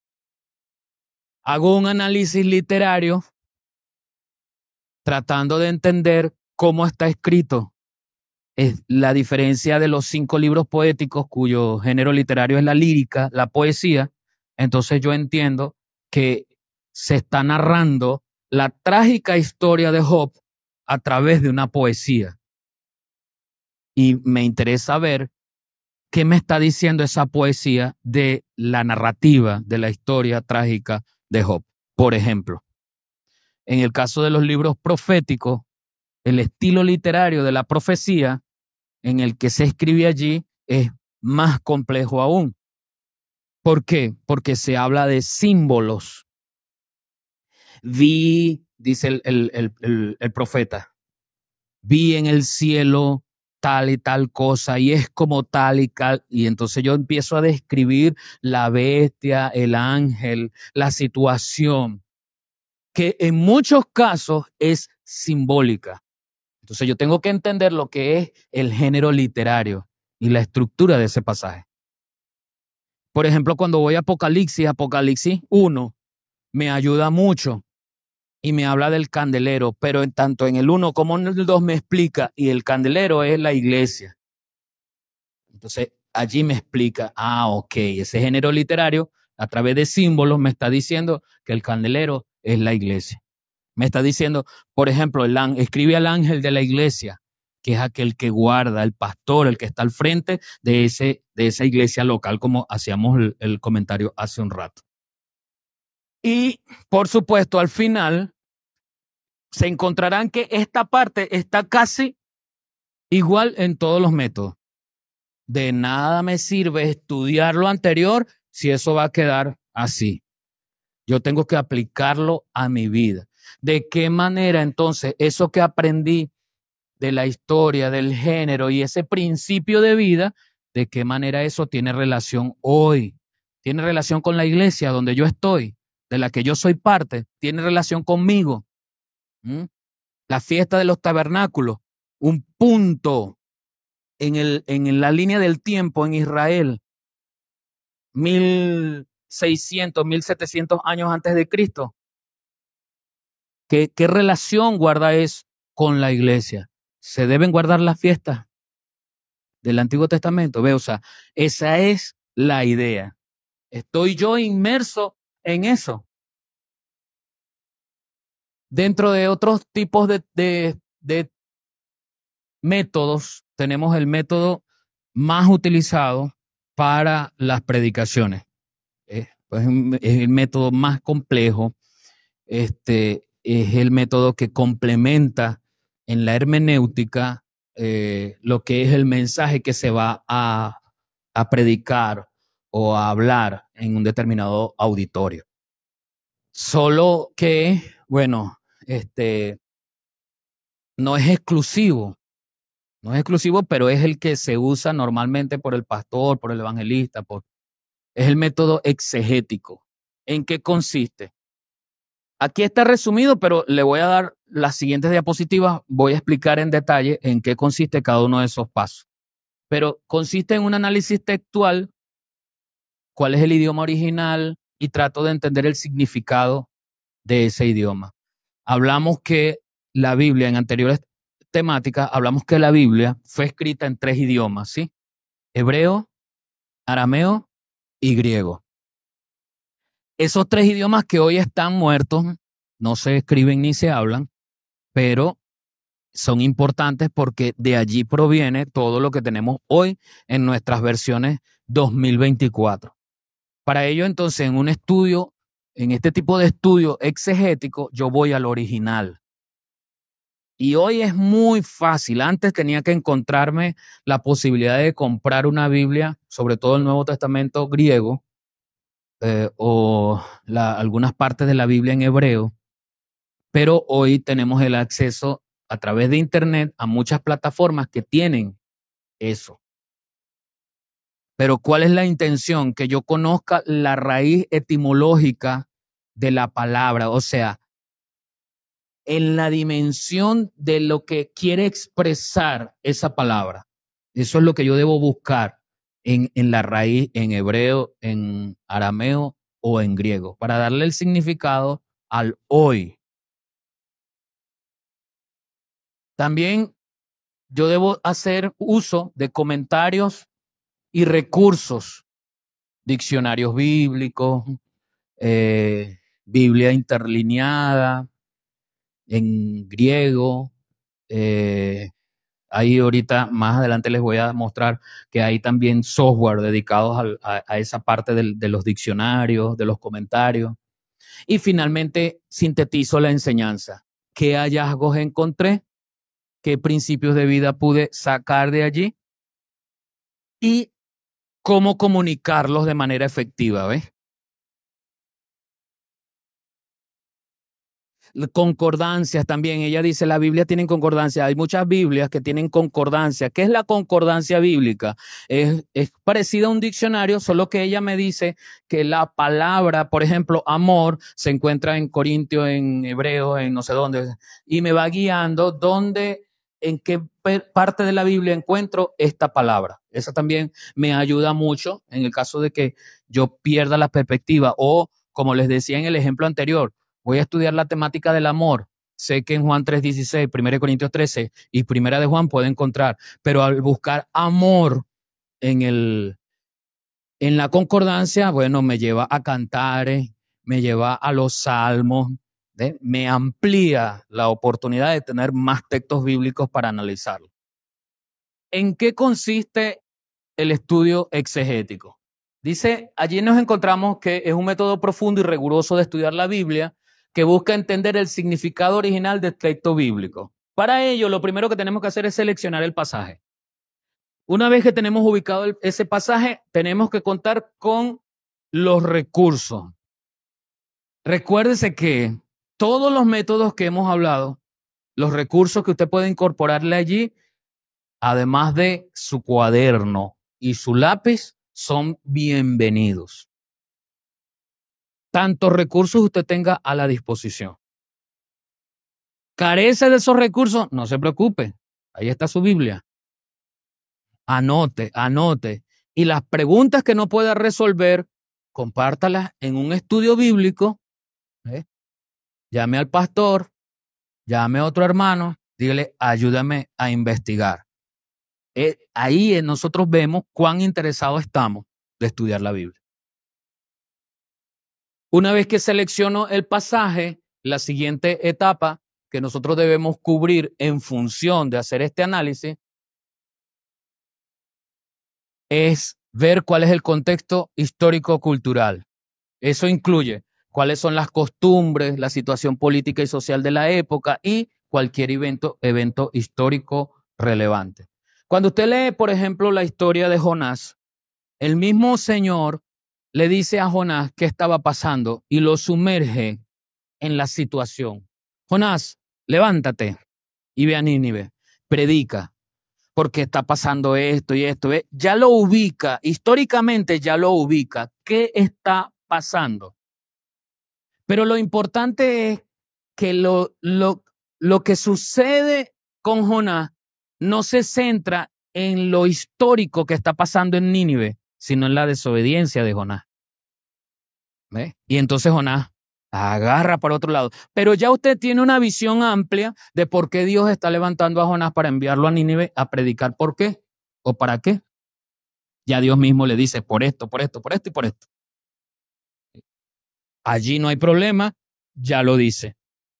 Speaker 1: Hago un análisis literario tratando de entender cómo está escrito. Es la diferencia de los 5 libros poéticos cuyo género literario es la lírica, la poesía. Entonces yo entiendo que se está narrando la trágica historia de Job a través de una poesía. Y me interesa ver qué me está diciendo esa poesía de la narrativa de la historia trágica de Job. Por ejemplo, en el caso de los libros proféticos, el estilo literario de la profecía en el que se escribe allí es más complejo aún. ¿Por qué? Porque se habla de símbolos. Vi, dice el profeta, vi en el cielo tal y tal cosa y es como tal y tal. Y entonces yo empiezo a describir la bestia, el ángel, la situación, que en muchos casos es simbólica. Entonces yo tengo que entender lo que es el género literario y la estructura de ese pasaje. Por ejemplo, cuando voy a Apocalipsis 1 me ayuda mucho y me habla del candelero, pero en tanto en el 1 como en el 2 me explica, y el candelero es la iglesia. Entonces allí me explica, ok, ese género literario a través de símbolos me está diciendo que el candelero es la iglesia. Me está diciendo, por ejemplo, escribe al ángel de la iglesia, que es aquel que guarda, el pastor, el que está al frente de esa iglesia local, como hacíamos el comentario hace un rato. Y, por supuesto, al final se encontrarán que esta parte está casi igual en todos los métodos. De nada me sirve estudiar lo anterior si eso va a quedar así. Yo tengo que aplicarlo a mi vida. ¿De qué manera entonces eso que aprendí de la historia, del género y ese principio de vida, de qué manera eso tiene relación hoy? Tiene relación con la iglesia donde yo estoy, de la que yo soy parte, tiene relación conmigo. La fiesta de los tabernáculos, un punto en la línea del tiempo en Israel, 1600, 1700 años antes de Cristo. ¿Qué relación guarda eso con la iglesia? ¿Se deben guardar las fiestas del Antiguo Testamento? O sea, esa es la idea. Estoy yo inmerso en eso. Dentro de otros tipos de métodos, tenemos el método más utilizado para las predicaciones. Pues es el método más complejo. Es el método que complementa en la hermenéutica lo que es el mensaje que se va a predicar o a hablar en un determinado auditorio. Solo que, bueno, no es exclusivo, pero es el que se usa normalmente por el pastor, por el evangelista, es el método exegético. ¿En qué consiste? Aquí está resumido, pero le voy a dar las siguientes diapositivas, voy a explicar en detalle en qué consiste cada uno de esos pasos. Pero consiste en un análisis textual, cuál es el idioma original y trato de entender el significado de ese idioma. Hablamos que la Biblia, en anteriores temáticas, hablamos que la Biblia fue escrita en 3 idiomas, ¿sí? Hebreo, arameo y griego. Esos tres idiomas que hoy están muertos, no se escriben ni se hablan, pero son importantes porque de allí proviene todo lo que tenemos hoy en nuestras versiones 2024. Para ello, entonces, en un estudio, en este tipo de estudio exegético, yo voy al original. Y hoy es muy fácil. Antes tenía que encontrarme la posibilidad de comprar una Biblia, sobre todo el Nuevo Testamento griego, o algunas partes de la Biblia en hebreo, pero hoy tenemos el acceso a través de Internet a muchas plataformas que tienen eso. Pero ¿cuál es la intención? Que yo conozca la raíz etimológica de la palabra, o sea, en la dimensión de lo que quiere expresar esa palabra. Eso es lo que yo debo buscar en la raíz, en hebreo, en arameo o en griego, para darle el significado al hoy. También yo debo hacer uso de comentarios y recursos, diccionarios bíblicos, Biblia interlineada en griego. Ahí ahorita más adelante les voy a mostrar que hay también software dedicados a esa parte de los diccionarios, de los comentarios. Y finalmente sintetizo la enseñanza. ¿Qué hallazgos encontré? ¿Qué principios de vida pude sacar de allí? Y cómo comunicarlos de manera efectiva, ¿ves? Concordancias también, ella dice, la Biblia tiene concordancia, hay muchas Biblias que tienen concordancia. ¿Qué es la concordancia bíblica? Es parecida a un diccionario, solo que ella me dice que la palabra, por ejemplo, amor, se encuentra en Corintio, en hebreo, en no sé dónde, y me va guiando en qué parte de la Biblia encuentro esta palabra. Esa también me ayuda mucho en el caso de que yo pierda la perspectiva o, como les decía en el ejemplo anterior, voy a estudiar la temática del amor. Sé que en Juan 3:16, 1 Corintios 13 y Primera de Juan puedo encontrar, pero al buscar amor en en la concordancia, bueno, me lleva a Cantares, me lleva a los Salmos, me amplía la oportunidad de tener más textos bíblicos para analizarlo. ¿En qué consiste el estudio exegético? Dice, allí nos encontramos que es un método profundo y riguroso de estudiar la Biblia que busca entender el significado original del texto bíblico. Para ello, lo primero que tenemos que hacer es seleccionar el pasaje. Una vez que tenemos ubicado ese pasaje, tenemos que contar con los recursos. Recuérdese que todos los métodos que hemos hablado, los recursos que usted puede incorporarle allí, además de su cuaderno y su lápiz, son bienvenidos. Tantos recursos usted tenga a la disposición. ¿Carece de esos recursos? No se preocupe. Ahí está su Biblia. Anote, anote. Y las preguntas que no pueda resolver, compártalas en un estudio bíblico. Llame al pastor, llame a otro hermano, dígale, ayúdame a investigar. Ahí nosotros vemos cuán interesados estamos de estudiar la Biblia. Una vez que selecciono el pasaje, la siguiente etapa que nosotros debemos cubrir en función de hacer este análisis es ver cuál es el contexto histórico-cultural. Eso incluye cuáles son las costumbres, la situación política y social de la época y cualquier evento histórico relevante. Cuando usted lee, por ejemplo, la historia de Jonás, el mismo Señor le dice a Jonás qué estaba pasando y lo sumerge en la situación. Jonás, levántate y ve a Nínive, predica, porque está pasando esto y esto. Ya lo ubica, históricamente ya lo ubica. ¿Qué está pasando? Pero lo importante es que lo que sucede con Jonás no se centra en lo histórico que está pasando en Nínive, sino en la desobediencia de Jonás. ¿Ve? Y entonces Jonás agarra para otro lado. Pero ya usted tiene una visión amplia de por qué Dios está levantando a Jonás para enviarlo a Nínive a predicar. ¿Por qué? ¿O para qué? Ya Dios mismo le dice por esto, por esto, por esto y por esto. Allí no hay problema, ya lo dice.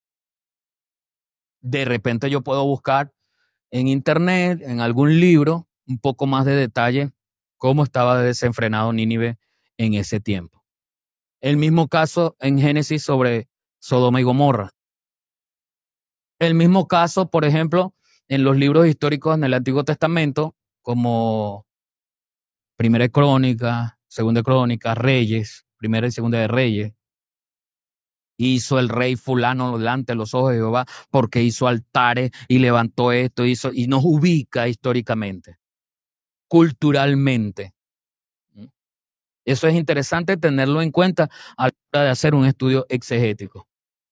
Speaker 1: De repente yo puedo buscar en internet, en algún libro, un poco más de detalle cómo estaba desenfrenado Nínive en ese tiempo. El mismo caso en Génesis sobre Sodoma y Gomorra. El mismo caso, por ejemplo, en los libros históricos en el Antiguo Testamento, como Primera de Crónicas, Segunda de Crónicas, Reyes, Primera y Segunda de Reyes. Hizo el rey fulano delante de los ojos de Jehová porque hizo altares y levantó esto, hizo, y nos ubica históricamente, culturalmente. Eso es interesante tenerlo en cuenta a la hora de hacer un estudio exegético.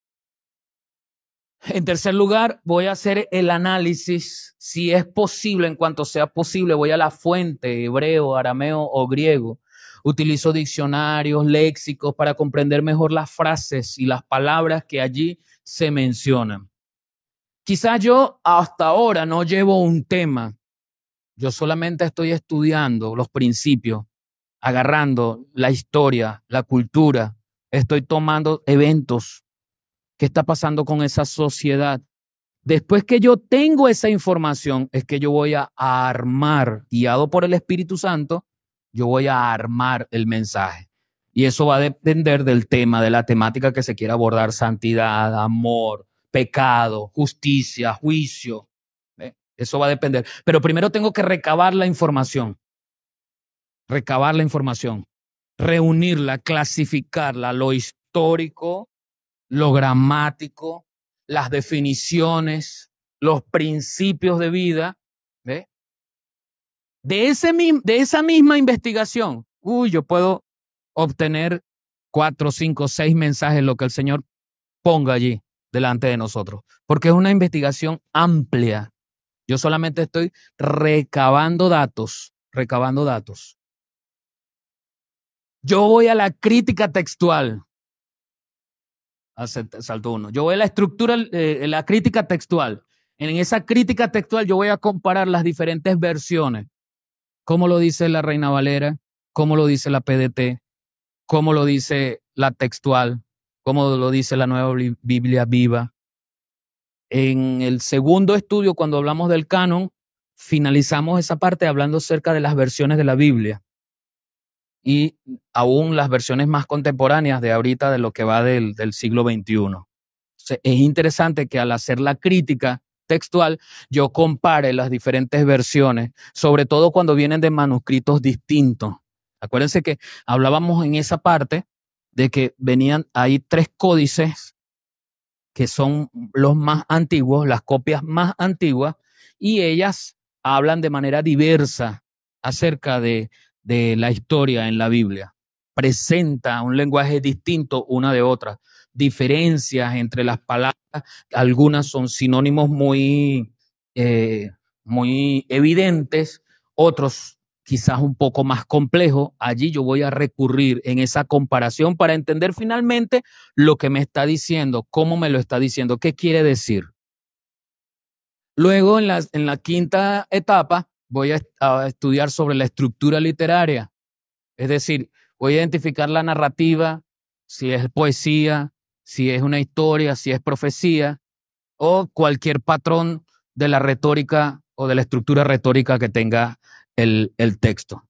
Speaker 1: En tercer lugar, voy a hacer el análisis, si es posible, en cuanto sea posible, voy a la fuente, hebreo, arameo o griego. Utilizo diccionarios, léxicos para comprender mejor las frases y las palabras que allí se mencionan. Quizás yo hasta ahora no llevo un tema, yo solamente estoy estudiando los principios, agarrando la historia, la cultura, estoy tomando eventos, qué está pasando con esa sociedad. Después que yo tengo esa información, es que yo voy a armar, guiado por el Espíritu Santo, yo voy a armar el mensaje. Y eso va a depender del tema, de la temática que se quiera abordar: santidad, amor, pecado, justicia, juicio. ¿Ve? Eso va a depender. Pero primero tengo que recabar la información, reunirla, clasificarla, lo histórico, lo gramático, las definiciones, los principios de vida. ¿Ve? De esa misma investigación, yo puedo obtener 4, 5, 6 mensajes, lo que el Señor ponga allí delante de nosotros, porque es una investigación amplia. Yo solamente estoy recabando datos. Yo voy a la crítica textual. Salto uno. Yo voy a la estructura, la crítica textual. En esa crítica textual yo voy a comparar las diferentes versiones. ¿Cómo lo dice la Reina Valera? ¿Cómo lo dice la PDT? ¿Cómo lo dice la textual? ¿Cómo lo dice la Nueva Biblia Viva? En el segundo estudio, cuando hablamos del canon, finalizamos esa parte hablando acerca de las versiones de la Biblia y aún las versiones más contemporáneas de ahorita, de lo que va del siglo XXI. Es interesante que al hacer la crítica textual, yo compare las diferentes versiones, sobre todo cuando vienen de manuscritos distintos. Acuérdense que hablábamos en esa parte de que hay 3 códices que son los más antiguos, las copias más antiguas, y ellas hablan de manera diversa acerca de la historia en la Biblia. Presenta un lenguaje distinto una de otra, diferencias entre las palabras, algunas son sinónimos muy evidentes, otros quizás un poco más complejos. Allí yo voy a recurrir en esa comparación para entender finalmente lo que me está diciendo, cómo me lo está diciendo, qué quiere decir. Luego, en la quinta etapa, voy a estudiar sobre la estructura literaria. Es decir, voy a identificar la narrativa, si es poesía, si es una historia, si es profecía, o cualquier patrón de la retórica o de la estructura retórica que tenga el texto.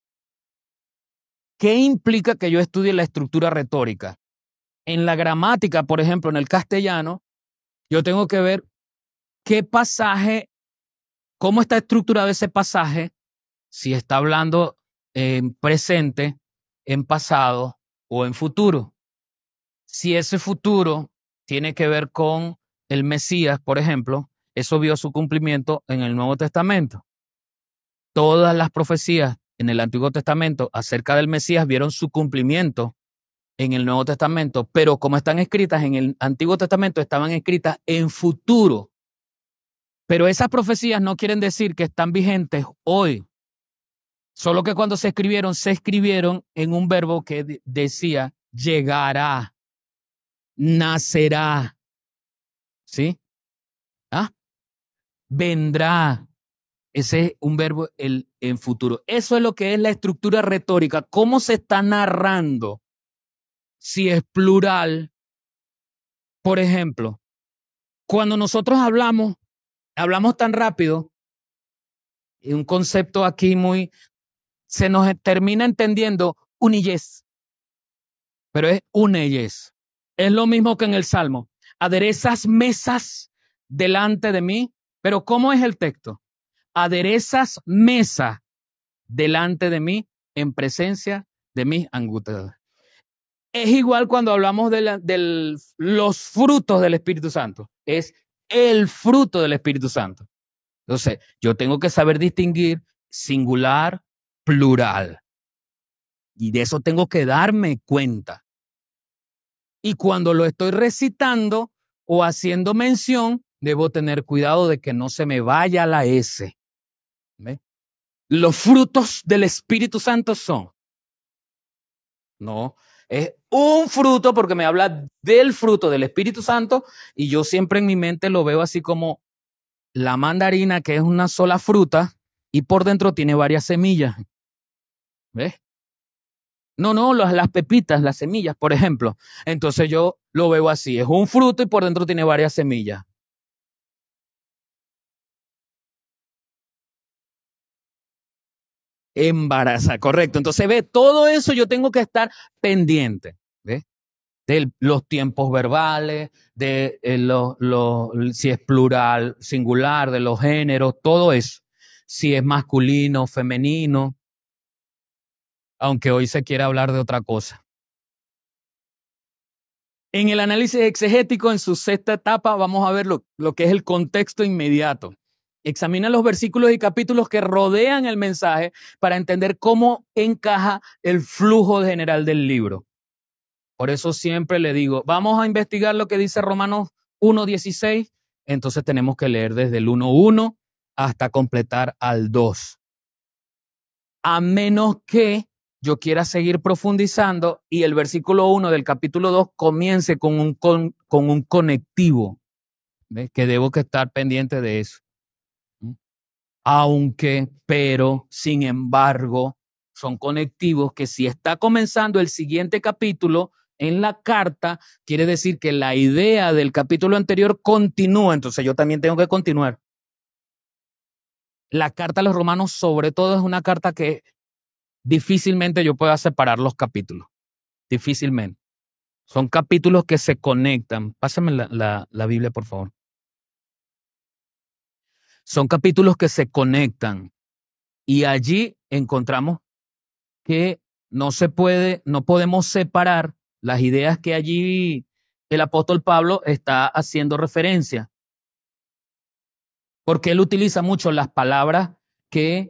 Speaker 1: ¿Qué implica que yo estudie la estructura retórica? En la gramática, por ejemplo, en el castellano, yo tengo que ver qué pasaje, cómo está estructurado ese pasaje, si está hablando en presente, en pasado o en futuro. Si ese futuro tiene que ver con el Mesías, por ejemplo, eso vio su cumplimiento en el Nuevo Testamento. Todas las profecías en el Antiguo Testamento acerca del Mesías vieron su cumplimiento en el Nuevo Testamento, pero como están escritas en el Antiguo Testamento, estaban escritas en futuro. Pero esas profecías no quieren decir que están vigentes hoy, solo que cuando se escribieron en un verbo que decía llegará, nacerá, ¿sí? ¿Ah? Vendrá. Ese es un verbo en futuro. Eso es lo que es la estructura retórica, cómo se está narrando si es plural. Por ejemplo, cuando nosotros hablamos tan rápido, y un concepto aquí se nos termina entendiendo uniyes, pero es uneyes. Es lo mismo que en el Salmo. Aderezas mesas delante de mí, pero ¿cómo es el texto? Aderezas mesa delante de mí en presencia de mis angustias. Es igual cuando hablamos de los frutos del Espíritu Santo. Es el fruto del Espíritu Santo. Entonces, yo tengo que saber distinguir singular, plural. Y de eso tengo que darme cuenta. Y cuando lo estoy recitando o haciendo mención, debo tener cuidado de que no se me vaya la S. ¿Ve? Los frutos del Espíritu Santo son. No, es un fruto porque me habla del fruto del Espíritu Santo y yo siempre en mi mente lo veo así como la mandarina, que es una sola fruta y por dentro tiene varias semillas. ¿Ves? No, las pepitas, las semillas, por ejemplo. Entonces yo lo veo así, es un fruto y por dentro tiene varias semillas. Embaraza, correcto. Entonces ve, todo eso yo tengo que estar pendiente. ¿Ves? De los tiempos verbales, de si es plural, singular, de los géneros, todo eso. Si es masculino, femenino, aunque hoy se quiera hablar de otra cosa. En el análisis exegético, en su sexta etapa, vamos a ver lo que es el contexto inmediato. Examina los versículos y capítulos que rodean el mensaje para entender cómo encaja el flujo general del libro. Por eso siempre le digo, vamos a investigar lo que dice Romanos 1:16, entonces tenemos que leer desde el 1:1 hasta completar al 2. A menos que yo quiera seguir profundizando y el versículo 1 del capítulo 2 comience con un conectivo, ¿ves? Que debo que estar pendiente de eso. Aunque, pero, sin embargo, son conectivos que si está comenzando el siguiente capítulo en la carta, quiere decir que la idea del capítulo anterior continúa, entonces yo también tengo que continuar. La carta a los romanos, sobre todo, es una carta que difícilmente yo pueda separar los capítulos, difícilmente. Son capítulos que se conectan. Pásame la Biblia, por favor. Son capítulos que se conectan y allí encontramos que no podemos separar las ideas que allí el apóstol Pablo está haciendo referencia, porque él utiliza mucho las palabras que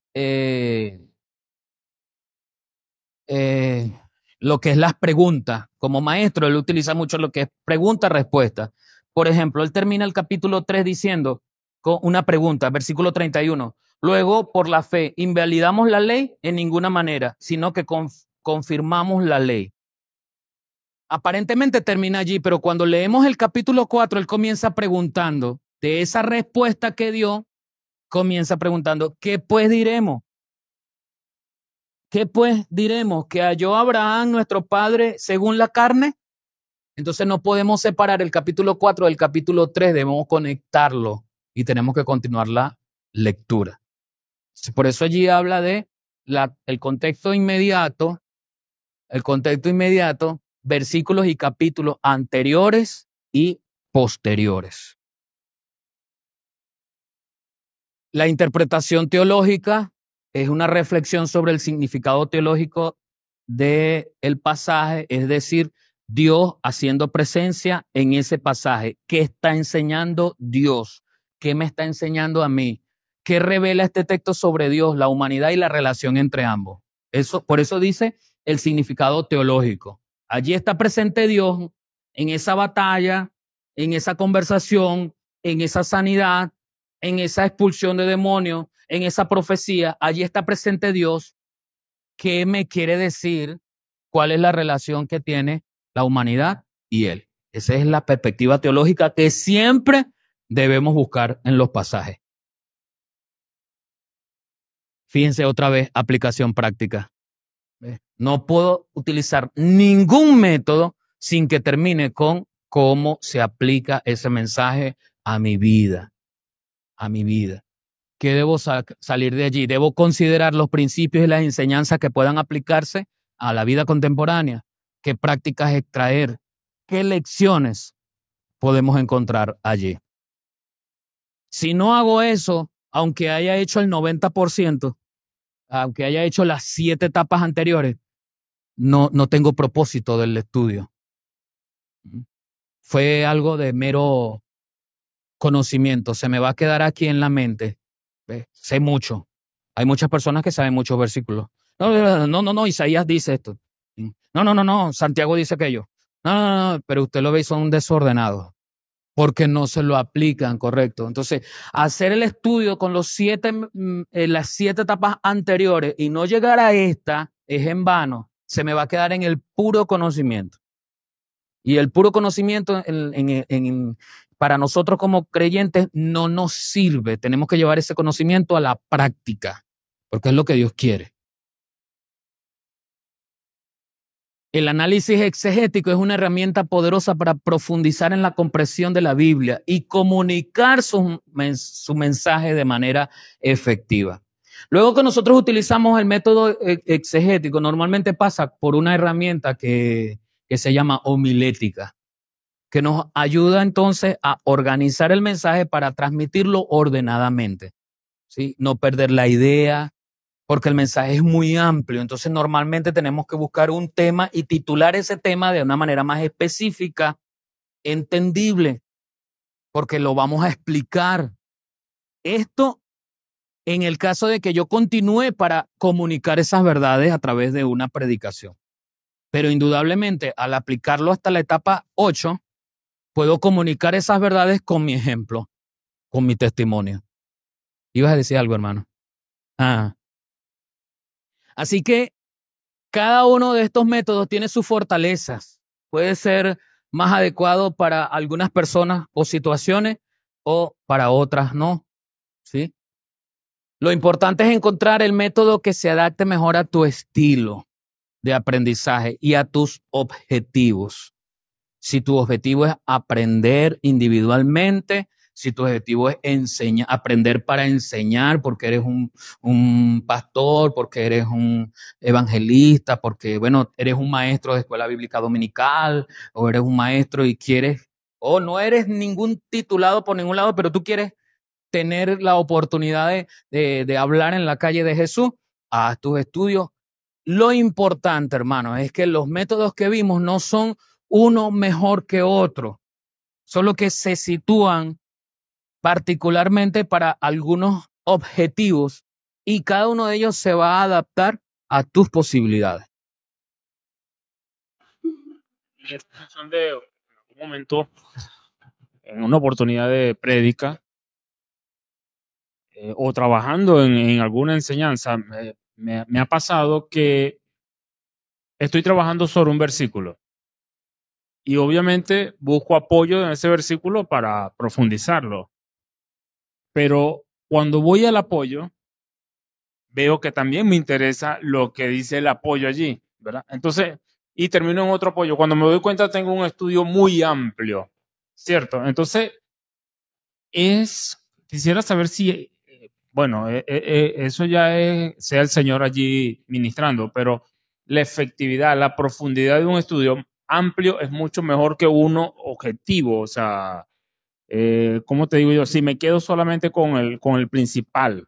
Speaker 1: lo que es las preguntas. Como maestro, él utiliza mucho lo que es pregunta-respuesta. Por ejemplo, él termina el capítulo 3 diciendo con una pregunta, versículo 31. Luego, por la fe, invalidamos la ley en ninguna manera, sino que confirmamos la ley. Aparentemente termina allí, pero cuando leemos el capítulo 4, él comienza preguntando, de esa respuesta que dio, comienza preguntando, ¿qué pues diremos? ¿Qué pues diremos? ¿Que halló Abraham nuestro padre según la carne? Entonces no podemos separar el capítulo 4 del capítulo 3, debemos conectarlo y tenemos que continuar la lectura. Por eso allí habla de el contexto inmediato, versículos y capítulos anteriores y posteriores. La interpretación teológica es una reflexión sobre el significado teológico del pasaje, es decir, Dios haciendo presencia en ese pasaje. ¿Qué está enseñando Dios? ¿Qué me está enseñando a mí? ¿Qué revela este texto sobre Dios, la humanidad y la relación entre ambos? Por eso dice el significado teológico. Allí está presente Dios en esa batalla, en esa conversación, en esa sanidad, en esa expulsión de demonios, en esa profecía. Allí está presente Dios. ¿Qué me quiere decir? ¿Cuál es la relación que tiene la humanidad y Él? Esa es la perspectiva teológica que siempre debemos buscar en los pasajes. Fíjense otra vez, aplicación práctica. ¿Ves? No puedo utilizar ningún método sin que termine con cómo se aplica ese mensaje a mi vida, a mi vida. ¿Qué debo salir de allí? Debo considerar los principios y las enseñanzas que puedan aplicarse a la vida contemporánea. ¿Qué prácticas extraer? ¿Qué lecciones podemos encontrar allí? Si no hago eso, aunque haya hecho el 90%, aunque haya hecho las 7 etapas anteriores, no tengo propósito del estudio. Fue algo de mero conocimiento, se me va a quedar aquí en la mente. ¿Ves? Sé mucho. Hay muchas personas que saben muchos versículos. No, Isaías dice esto. No, Santiago dice aquello. No, pero usted lo ve y son desordenados porque no se lo aplican correcto. Entonces, hacer el estudio con las 7 etapas anteriores y no llegar a esta es en vano. Se me va a quedar en el puro conocimiento. Y el puro conocimiento para nosotros como creyentes no nos sirve. Tenemos que llevar ese conocimiento a la práctica, porque es lo que Dios quiere. El análisis exegético es una herramienta poderosa para profundizar en la comprensión de la Biblia y comunicar su mensaje de manera efectiva. Luego que nosotros utilizamos el método exegético, normalmente pasa por una herramienta que se llama homilética, que nos ayuda entonces a organizar el mensaje para transmitirlo ordenadamente, ¿sí? No perder la idea, porque el mensaje es muy amplio. Entonces, normalmente tenemos que buscar un tema y titular ese tema de una manera más específica, entendible, porque lo vamos a explicar. Esto en el caso de que yo continúe para comunicar esas verdades a través de una predicación. Pero indudablemente, al aplicarlo hasta la etapa 8, puedo comunicar esas verdades con mi ejemplo, con mi testimonio. ¿Ibas a decir algo, hermano? Así que cada uno de estos métodos tiene sus fortalezas. Puede ser más adecuado para algunas personas o situaciones o para otras no, ¿sí? Lo importante es encontrar el método que se adapte mejor a tu estilo de aprendizaje y a tus objetivos. Si tu objetivo es aprender individualmente, si tu objetivo es aprender para enseñar porque eres un pastor, porque eres un evangelista, porque, bueno, eres un maestro de escuela bíblica dominical, o eres un maestro y quieres, o no eres ningún titulado por ningún lado, pero tú quieres tener la oportunidad de hablar en la calle de Jesús, haz tus estudios. Lo importante, hermano, es que los métodos que vimos no son uno mejor que otro, solo que se sitúan particularmente para algunos objetivos y cada uno de ellos se va a adaptar a tus posibilidades.
Speaker 2: En esta función de en algún momento, en una oportunidad de prédica o trabajando en alguna enseñanza, me ha pasado que estoy trabajando sobre un versículo y obviamente busco apoyo en ese versículo para profundizarlo. Pero cuando voy al apoyo, veo que también me interesa lo que dice el apoyo allí, ¿verdad? Entonces, y termino en otro apoyo. Cuando me doy cuenta, tengo un estudio muy amplio, ¿cierto? Entonces, quisiera saber si, bueno, eso ya sea el Señor allí ministrando, pero la efectividad, la profundidad de un estudio amplio es mucho mejor que uno objetivo, o sea, ¿cómo te digo yo? Si me quedo solamente con el principal.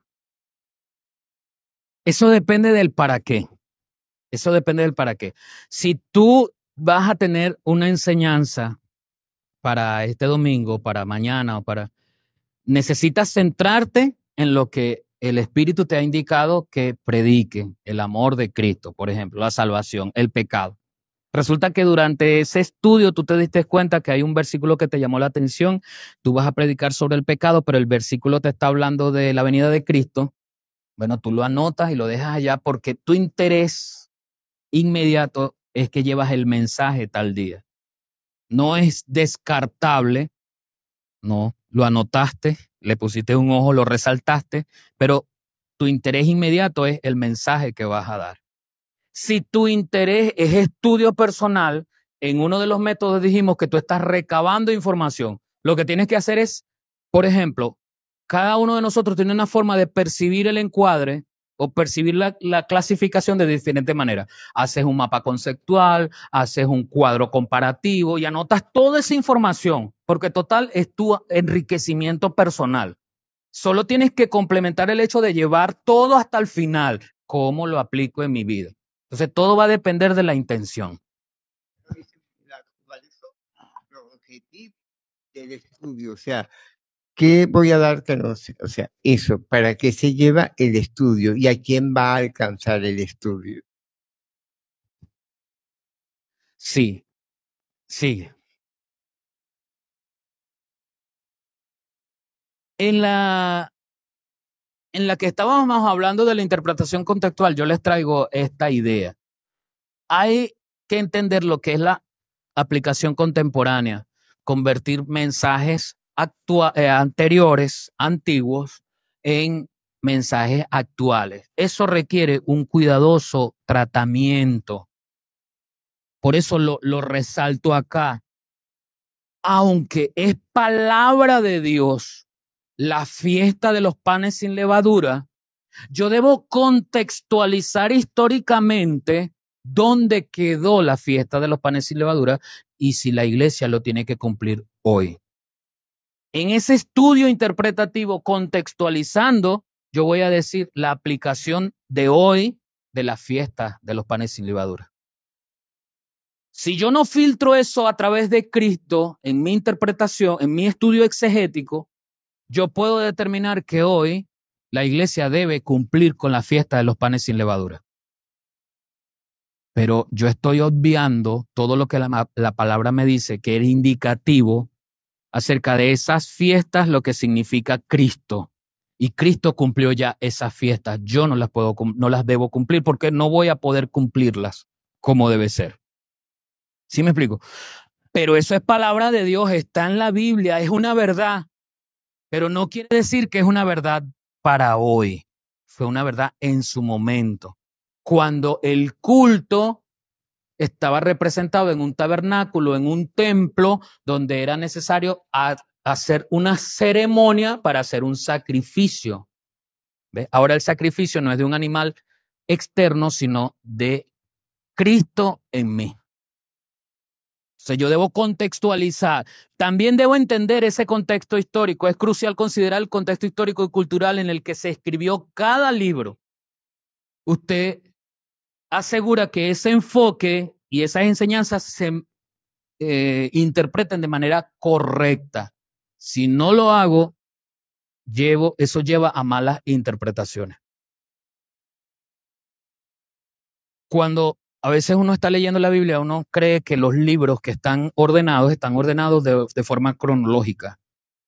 Speaker 1: Eso depende del para qué. Eso depende del para qué. Si tú vas a tener una enseñanza para este domingo, para mañana necesitas centrarte en lo que el Espíritu te ha indicado que predique, el amor de Cristo, por ejemplo, la salvación, el pecado. Resulta que durante ese estudio tú te diste cuenta que hay un versículo que te llamó la atención, tú vas a predicar sobre el pecado, pero el versículo te está hablando de la venida de Cristo. Bueno, tú lo anotas y lo dejas allá porque tu interés inmediato es que llevas el mensaje tal día. No es descartable, no, lo anotaste, le pusiste un ojo, lo resaltaste, pero tu interés inmediato es el mensaje que vas a dar. Si tu interés es estudio personal, en uno de los métodos dijimos que tú estás recabando información. Lo que tienes que hacer es, por ejemplo, cada uno de nosotros tiene una forma de percibir el encuadre o percibir la clasificación de diferentes maneras. Haces un mapa conceptual, haces un cuadro comparativo y anotas toda esa información, porque total es tu enriquecimiento personal. Solo tienes que complementar el hecho de llevar todo hasta el final. ¿Cómo lo aplico en mi vida? Entonces, todo va a depender de la intención.
Speaker 3: ¿Cuáles son los objetivos del estudio? O sea, ¿qué voy a dar que no sé? O sea, eso, ¿para qué se lleva el estudio y a quién va a alcanzar el estudio?
Speaker 1: Sí, sigue. En la que estábamos hablando de la interpretación contextual, yo les traigo esta idea. Hay que entender lo que es la aplicación contemporánea, convertir mensajes anteriores, antiguos, en mensajes actuales. Eso requiere un cuidadoso tratamiento. Por eso lo resalto acá. Aunque es palabra de Dios, la fiesta de los panes sin levadura, yo debo contextualizar históricamente dónde quedó la fiesta de los panes sin levadura y si la iglesia lo tiene que cumplir hoy. En ese estudio interpretativo, contextualizando, yo voy a decir la aplicación de hoy de la fiesta de los panes sin levadura. Si yo no filtro eso a través de Cristo en mi interpretación, en mi estudio exegético, yo puedo determinar que hoy la iglesia debe cumplir con la fiesta de los panes sin levadura. Pero yo estoy obviando todo lo que la palabra me dice, que era indicativo acerca de esas fiestas, lo que significa Cristo. Y Cristo cumplió ya esas fiestas. Yo no las debo cumplir porque no voy a poder cumplirlas como debe ser. ¿Sí me explico? Pero eso es palabra de Dios, está en la Biblia, es una verdad. Pero no quiere decir que es una verdad para hoy. Fue una verdad en su momento. Cuando el culto estaba representado en un tabernáculo, en un templo, donde era necesario hacer una ceremonia para hacer un sacrificio. ¿Ve? Ahora el sacrificio no es de un animal externo, sino de Cristo en mí. O sea, yo debo contextualizar. También debo entender ese contexto histórico. Es crucial considerar el contexto histórico y cultural en el que se escribió cada libro. Usted asegura que ese enfoque y esas enseñanzas se interpreten de manera correcta. Si no lo hago, eso lleva a malas interpretaciones. Cuando a veces uno está leyendo la Biblia, uno cree que los libros que están ordenados de forma cronológica.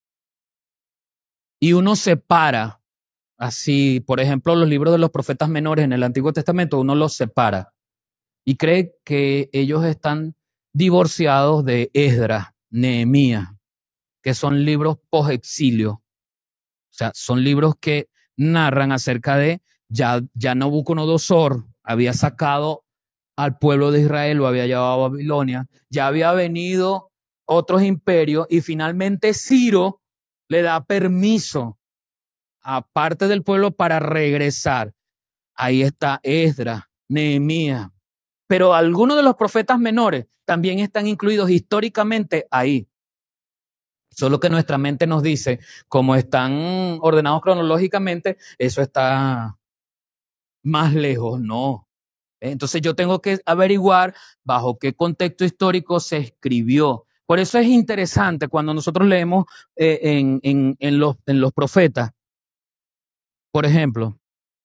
Speaker 1: Y uno separa, así, por ejemplo, los libros de los profetas menores en el Antiguo Testamento, uno los separa y cree que ellos están divorciados de Esdras, Nehemías, que son libros post-exilio. O sea, son libros que narran acerca de ya Nabucodonosor había sacado al pueblo de Israel, lo había llevado a Babilonia, ya había venido otros imperios y finalmente Ciro le da permiso a parte del pueblo para regresar. Ahí está Esdras, Nehemías, pero algunos de los profetas menores también están incluidos históricamente ahí. Solo que nuestra mente nos dice, como están ordenados cronológicamente, eso está más lejos, no. Entonces yo tengo que averiguar bajo qué contexto histórico se escribió. Por eso es interesante cuando nosotros leemos en los profetas, por ejemplo,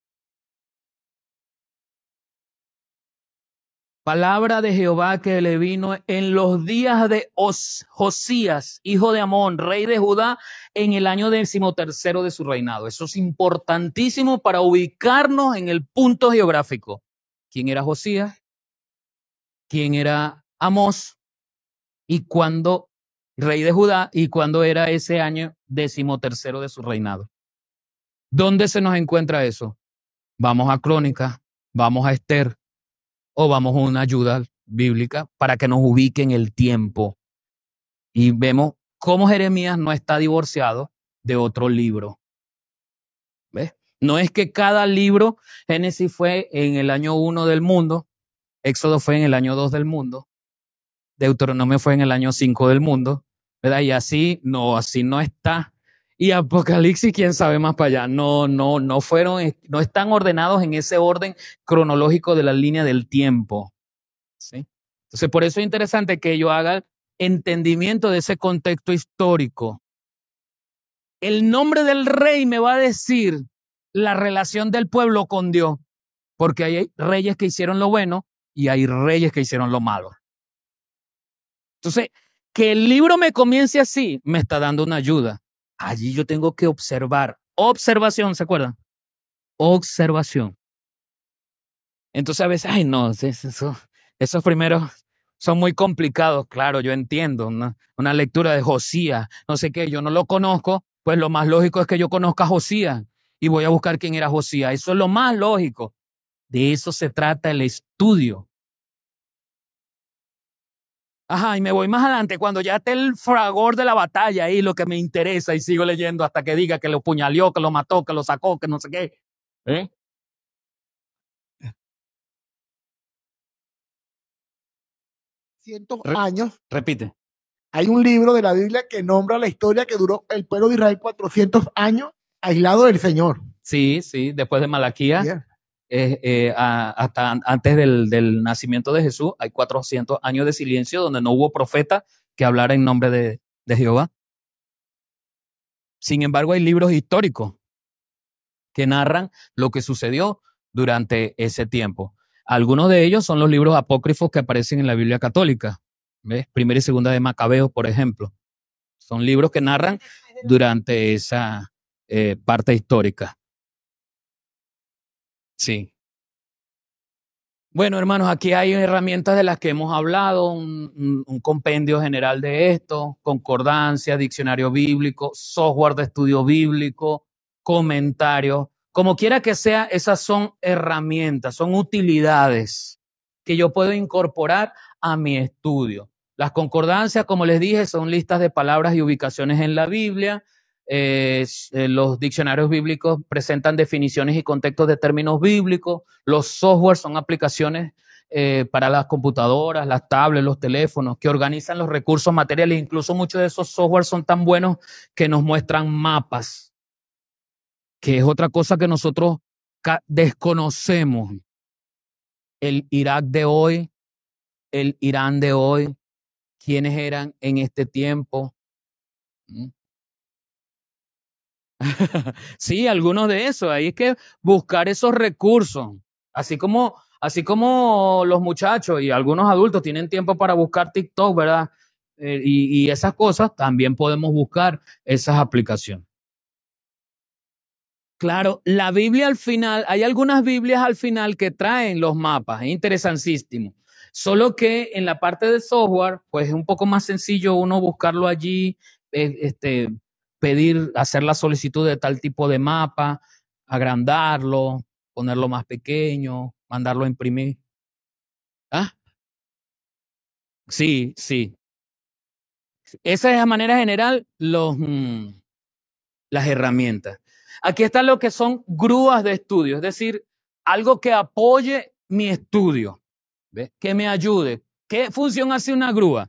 Speaker 1: palabra de Jehová que le vino en los días de Josías, hijo de Amón, rey de Judá, en el año 13º de su reinado. Eso es importantísimo para ubicarnos en el punto geográfico. ¿Quién era Josías? ¿Quién era Amós? ¿Y cuándo, rey de Judá? ¿Y cuándo era ese año 13º de su reinado? ¿Dónde se nos encuentra eso? Vamos a Crónicas, vamos a Esther. o vamos a una ayuda bíblica para que nos ubique en el tiempo. Y vemos cómo Jeremías no está divorciado de otro libro. ¿Ves? No es que cada libro, Génesis fue en el año 1 del mundo, Éxodo fue en el año 2 del mundo, Deuteronomio fue en el año 5 del mundo, ¿verdad? Y así no está. Y Apocalipsis, quién sabe más para allá. No fueron, no están ordenados en ese orden cronológico de la línea del tiempo. ¿Sí? Entonces, por eso es interesante que yo haga entendimiento de ese contexto histórico. El nombre del rey me va a decir la relación del pueblo con Dios, porque hay reyes que hicieron lo bueno y hay reyes que hicieron lo malo. Entonces, que el libro me comience así, me está dando una ayuda. Allí yo tengo que observar. Observación, ¿se acuerdan? Observación. Entonces a veces, ay no, esos primeros son muy complicados. Claro, yo entiendo. Una lectura de Josías, no sé qué, yo no lo conozco, pues lo más lógico es que yo conozca a Josías y voy a buscar quién era Josías. Eso es lo más lógico. De eso se trata el estudio. Ajá, y me voy más adelante cuando ya esté el fragor de la batalla ahí, lo que me interesa, y sigo leyendo hasta que diga que lo puñaleó, que lo mató, que lo sacó, que no sé qué. ¿Eh?
Speaker 4: Cientos
Speaker 1: Re-
Speaker 4: años.
Speaker 1: repite.
Speaker 4: Hay un libro de la Biblia que nombra la historia que duró el pueblo de Israel 400 años aislado del Señor.
Speaker 1: Sí, después de Malaquías,
Speaker 4: Yeah.
Speaker 1: hasta antes del nacimiento de Jesús, hay 400 años de silencio donde no hubo profeta que hablara en nombre de Jehová. Sin embargo, hay libros históricos que narran lo que sucedió durante ese tiempo. Algunos de ellos son los libros apócrifos que aparecen en la Biblia católica. ¿Ves? Primera y segunda de Macabeos, por ejemplo. Son libros que narran durante esa parte histórica. Sí. Bueno, hermanos, aquí hay herramientas de las que hemos hablado, un compendio general de esto, concordancia, diccionario bíblico, software de estudio bíblico, comentarios. Como quiera que sea, esas son herramientas, son utilidades que yo puedo incorporar a mi estudio. Las concordancias, como les dije, son listas de palabras y ubicaciones en la Biblia. Los diccionarios bíblicos presentan definiciones y contextos de términos bíblicos. Los softwares son aplicaciones para las computadoras, las tablets, los teléfonos, que organizan los recursos materiales. Incluso muchos de esos softwares son tan buenos que nos muestran mapas, que es otra cosa que nosotros desconocemos. El Irak de hoy, el Irán de hoy, quiénes eran en este tiempo. Sí, algunos de esos. Ahí es que buscar esos recursos. Así como los muchachos y algunos adultos tienen tiempo para buscar TikTok, ¿verdad? Y esas cosas, también podemos buscar esas aplicaciones. Claro, la Biblia al final, hay algunas Biblias al final que traen los mapas, es interesantísimo. Solo que en la parte de software, pues es un poco más sencillo uno buscarlo allí, pedir, hacer la solicitud de tal tipo de mapa, agrandarlo, ponerlo más pequeño, mandarlo a imprimir. ¿Ah? Sí. Esa es de manera general las herramientas. Aquí está lo que son grúas de estudio, es decir, algo que apoye mi estudio, ¿ves? Que me ayude. ¿Qué función hace una grúa?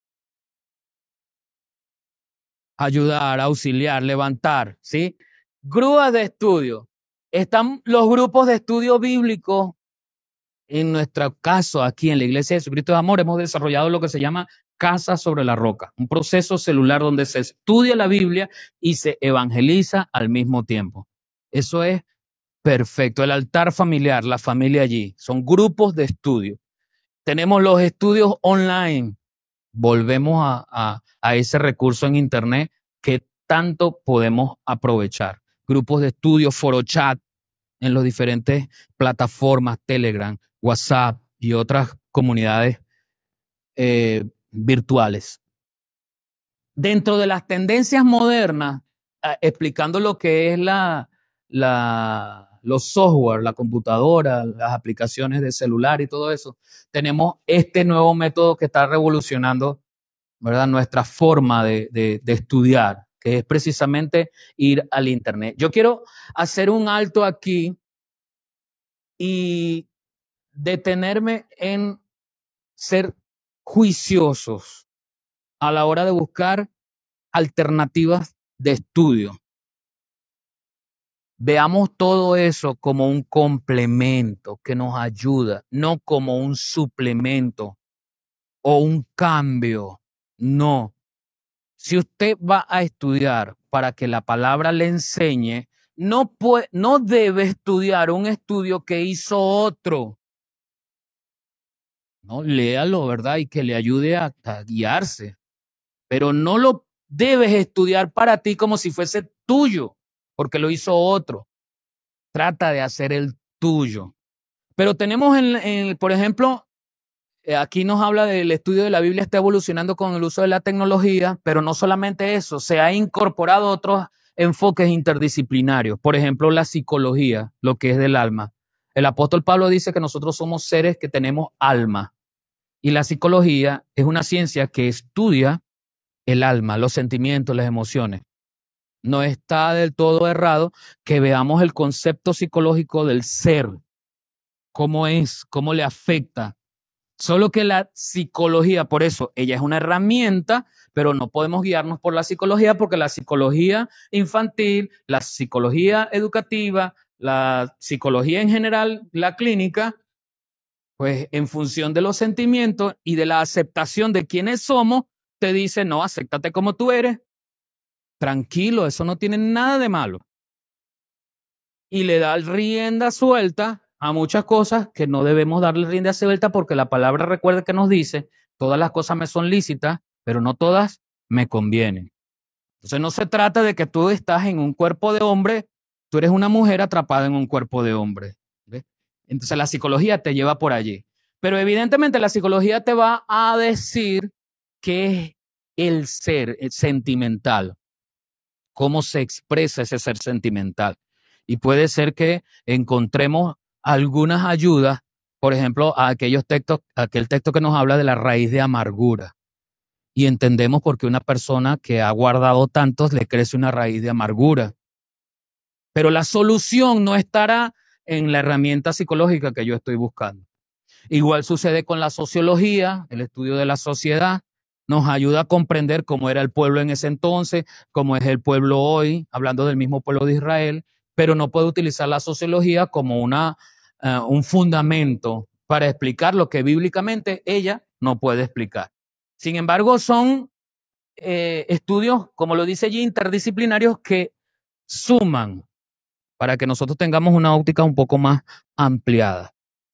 Speaker 1: Ayudar, auxiliar, levantar, ¿sí? Grúas de estudio. Están los grupos de estudio bíblico. En nuestro caso, aquí en la Iglesia de Jesucristo de Amor, hemos desarrollado lo que se llama Casa sobre la Roca, un proceso celular donde se estudia la Biblia y se evangeliza al mismo tiempo. Eso es perfecto. El altar familiar, la familia allí, son grupos de estudio. Tenemos los estudios online. Volvemos a ese recurso en Internet que tanto podemos aprovechar. Grupos de estudio, foro chat en las diferentes plataformas, Telegram, WhatsApp y otras comunidades virtuales. Dentro de las tendencias modernas, explicando lo que es la los software, la computadora, las aplicaciones de celular y todo eso, tenemos este nuevo método que está revolucionando, ¿verdad?, nuestra forma de estudiar, que es precisamente ir al Internet. Yo quiero hacer un alto aquí y detenerme en ser juiciosos a la hora de buscar alternativas de estudio. Veamos todo eso como un complemento que nos ayuda, no como un suplemento o un cambio. No. Si usted va a estudiar para que la palabra le enseñe, no debe estudiar un estudio que hizo otro. No, léalo, ¿verdad? Y que le ayude a guiarse. Pero no lo debes estudiar para ti como si fuese tuyo, porque lo hizo otro. Trata de hacer el tuyo. Pero tenemos, por ejemplo, aquí nos habla del estudio de la Biblia está evolucionando con el uso de la tecnología, pero no solamente eso, se ha incorporado otros enfoques interdisciplinarios. Por ejemplo, la psicología, lo que es del alma. El apóstol Pablo dice que nosotros somos seres que tenemos alma. Y la psicología es una ciencia que estudia el alma, los sentimientos, las emociones. No está del todo errado que veamos el concepto psicológico del ser, cómo es, cómo le afecta. Solo que la psicología, por eso, ella es una herramienta, pero no podemos guiarnos por la psicología porque la psicología infantil, la psicología educativa, la psicología en general, la clínica, pues en función de los sentimientos y de la aceptación de quiénes somos, te dice, no, acéptate como tú eres. Tranquilo, eso no tiene nada de malo. Y le da rienda suelta a muchas cosas que no debemos darle rienda suelta porque la palabra recuerda que nos dice, todas las cosas me son lícitas, pero no todas me convienen. Entonces no se trata de que tú estás en un cuerpo de hombre, tú eres una mujer atrapada en un cuerpo de hombre. ¿Ves? Entonces la psicología te lleva por allí. Pero evidentemente la psicología te va a decir qué es el ser sentimental, cómo se expresa ese ser sentimental. Y puede ser que encontremos algunas ayudas, por ejemplo, a aquel texto que nos habla de la raíz de amargura. Y entendemos por qué una persona que ha guardado tantos le crece una raíz de amargura. Pero la solución no estará en la herramienta psicológica que yo estoy buscando. Igual sucede con la sociología, el estudio de la sociedad. Nos ayuda a comprender cómo era el pueblo en ese entonces, cómo es el pueblo hoy, hablando del mismo pueblo de Israel, pero no puede utilizar la sociología como un fundamento para explicar lo que bíblicamente ella no puede explicar. Sin embargo, son estudios, como lo dice allí, interdisciplinarios que suman para que nosotros tengamos una óptica un poco más ampliada.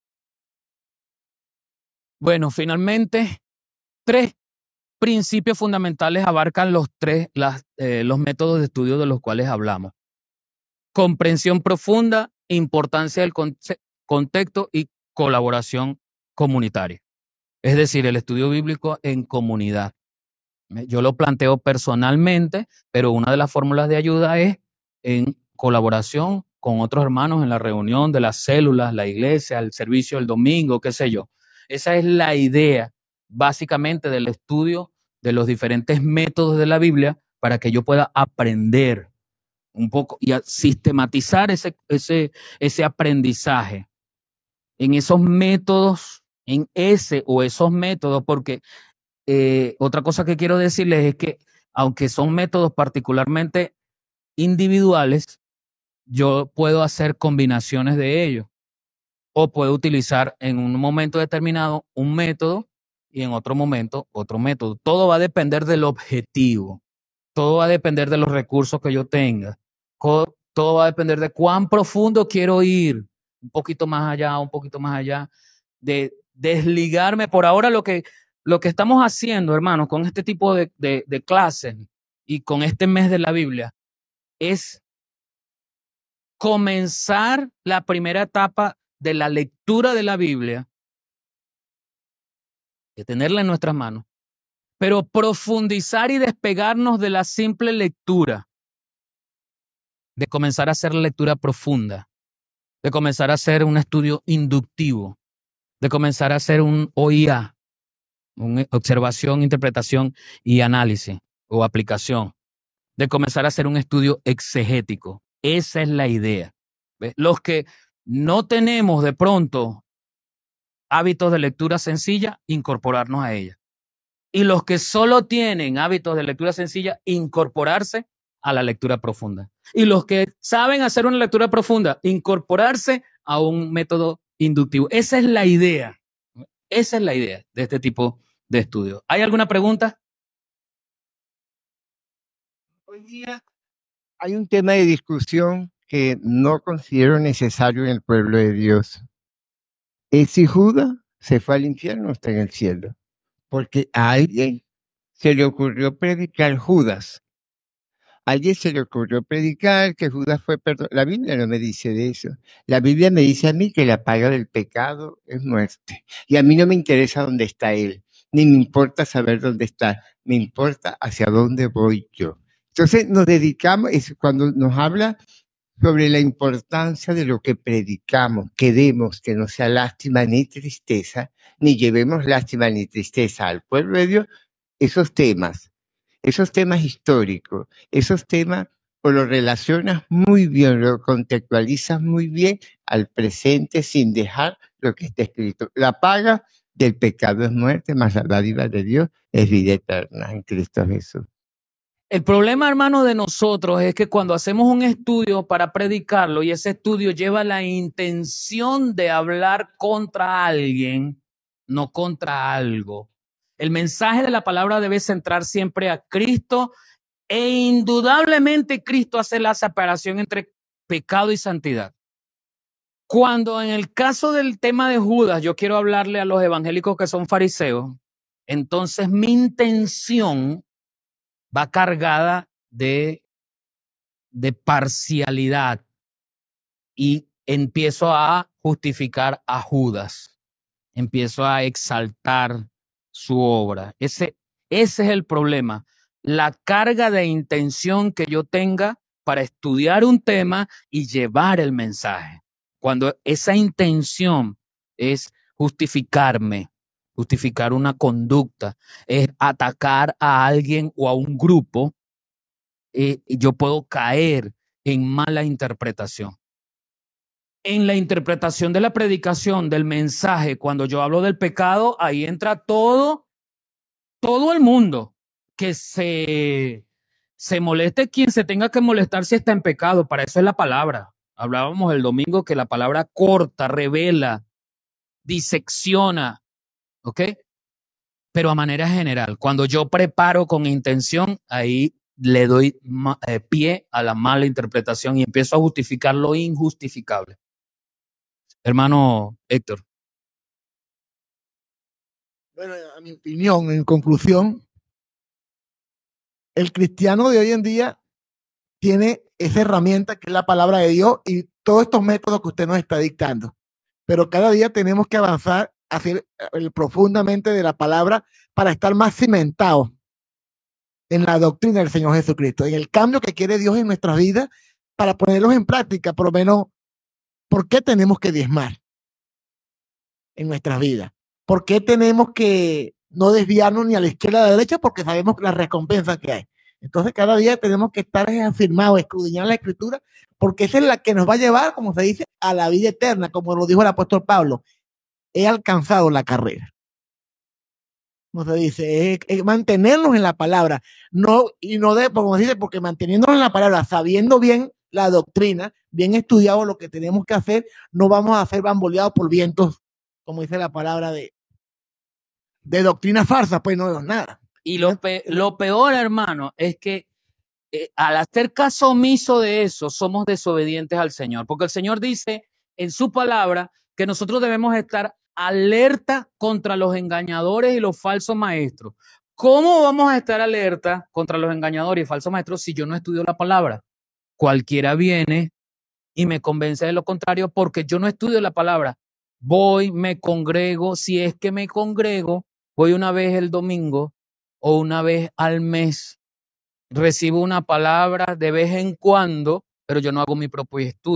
Speaker 1: Bueno, finalmente, 3 principios fundamentales abarcan los métodos de estudio de los cuales hablamos. Comprensión profunda, importancia del contexto y colaboración comunitaria. Es decir, el estudio bíblico en comunidad. Yo lo planteo personalmente, pero una de las fórmulas de ayuda es en colaboración con otros hermanos en la reunión de las células, la iglesia, el servicio del domingo, qué sé yo. Esa es la idea básicamente del estudio de los diferentes métodos de la Biblia para que yo pueda aprender un poco y sistematizar ese aprendizaje en esos métodos, en ese o esos métodos, porque otra cosa que quiero decirles es que aunque son métodos particularmente individuales, yo puedo hacer combinaciones de ellos o puedo utilizar en un momento determinado un método y en otro momento otro método. Todo va a depender del objetivo, todo va a depender de los recursos que yo tenga, todo va a depender de cuán profundo quiero ir, un poquito más allá, de desligarme. Por ahora lo que estamos haciendo, hermanos, con este tipo de clases y con este mes de la Biblia es comenzar la primera etapa de la lectura de la Biblia, de tenerla en nuestras manos, pero profundizar y despegarnos de la simple lectura, de comenzar a hacer la lectura profunda, de comenzar a hacer un estudio inductivo, de comenzar a hacer un OIA, observación, interpretación y análisis o aplicación, de comenzar a hacer un estudio exegético. Esa es la idea. ¿Ves? Los que no tenemos de pronto hábitos de lectura sencilla, incorporarnos a ella. Y los que solo tienen hábitos de lectura sencilla, incorporarse a la lectura profunda. Y los que saben hacer una lectura profunda, incorporarse a un método inductivo. Esa es la idea. Esa es la idea de este tipo de estudios. ¿Hay alguna pregunta?
Speaker 3: Hoy día hay un tema de discusión que no considero necesario en el pueblo de Dios. Es si Judas se fue al infierno o está en el cielo. Porque a alguien se le ocurrió predicar Judas. A alguien se le ocurrió predicar que Judas fue perdonado. La Biblia no me dice de eso. La Biblia me dice a mí que la paga del pecado es muerte. Y a mí no me interesa dónde está él, ni me importa saber dónde está. Me importa hacia dónde voy yo. Entonces nos dedicamos, cuando nos habla sobre la importancia de lo que predicamos, que demos que no sea lástima ni tristeza, ni llevemos lástima ni tristeza al pueblo de Dios, esos temas históricos, esos temas o los relacionas muy bien, lo contextualizas muy bien al presente sin dejar lo que está escrito. La paga del pecado es muerte, mas la dádiva de Dios es vida eterna en Cristo Jesús.
Speaker 1: El problema, hermano, de nosotros es que cuando hacemos un estudio para predicarlo y ese estudio lleva la intención de hablar contra alguien, no contra algo. El mensaje de la palabra debe centrar siempre a Cristo e indudablemente Cristo hace la separación entre pecado y santidad. Cuando en el caso del tema de Judas yo quiero hablarle a los evangélicos que son fariseos, entonces mi intención va cargada de parcialidad y empiezo a justificar a Judas, empiezo a exaltar su obra. Ese es el problema, la carga de intención que yo tenga para estudiar un tema y llevar el mensaje. Cuando esa intención es justificarme, justificar una conducta, es atacar a alguien o a un grupo, yo puedo caer en mala interpretación. En la interpretación de la predicación, del mensaje, cuando yo hablo del pecado, ahí entra todo el mundo que se moleste quien se tenga que molestar si está en pecado. Para eso es la palabra. Hablábamos el domingo que la palabra corta, revela, disecciona, ¿ok? Pero a manera general, cuando yo preparo con intención, ahí le doy pie a la mala interpretación y empiezo a justificar lo injustificable. Hermano Héctor.
Speaker 4: Bueno, a mi opinión, en conclusión, el cristiano de hoy en día tiene esa herramienta que es la palabra de Dios y todos estos métodos que usted nos está dictando. Pero cada día tenemos que avanzar hacia profundamente de la palabra para estar más cimentados en la doctrina del Señor Jesucristo, en el cambio que quiere Dios en nuestras vidas para ponerlos en práctica, por lo menos, ¿por qué tenemos que diezmar en nuestras vidas? ¿Por qué tenemos que no desviarnos ni a la izquierda ni a la derecha? Porque sabemos la recompensa que hay. Entonces cada día tenemos que estar afirmados, escudriñar la Escritura, porque esa es la que nos va a llevar, como se dice, a la vida eterna, como lo dijo el apóstol Pablo. He alcanzado la carrera. Como se dice, es mantenernos en la palabra, como se dice, porque manteniéndonos en la palabra, sabiendo bien la doctrina, bien estudiado lo que tenemos que hacer, no vamos a ser bamboleados por vientos, como dice la palabra de doctrina farsa, pues no es nada.
Speaker 1: Y lo peor, hermano, es que al hacer caso omiso de eso, somos desobedientes al Señor, porque el Señor dice en su palabra que nosotros debemos estar alerta contra los engañadores y los falsos maestros. ¿Cómo vamos a estar alerta contra los engañadores y falsos maestros si yo no estudio la palabra? Cualquiera viene y me convence de lo contrario porque yo no estudio la palabra. Voy, me congrego, si es que me congrego, voy una vez el domingo o una vez al mes, recibo una palabra de vez en cuando, pero yo no hago mi propio estudio.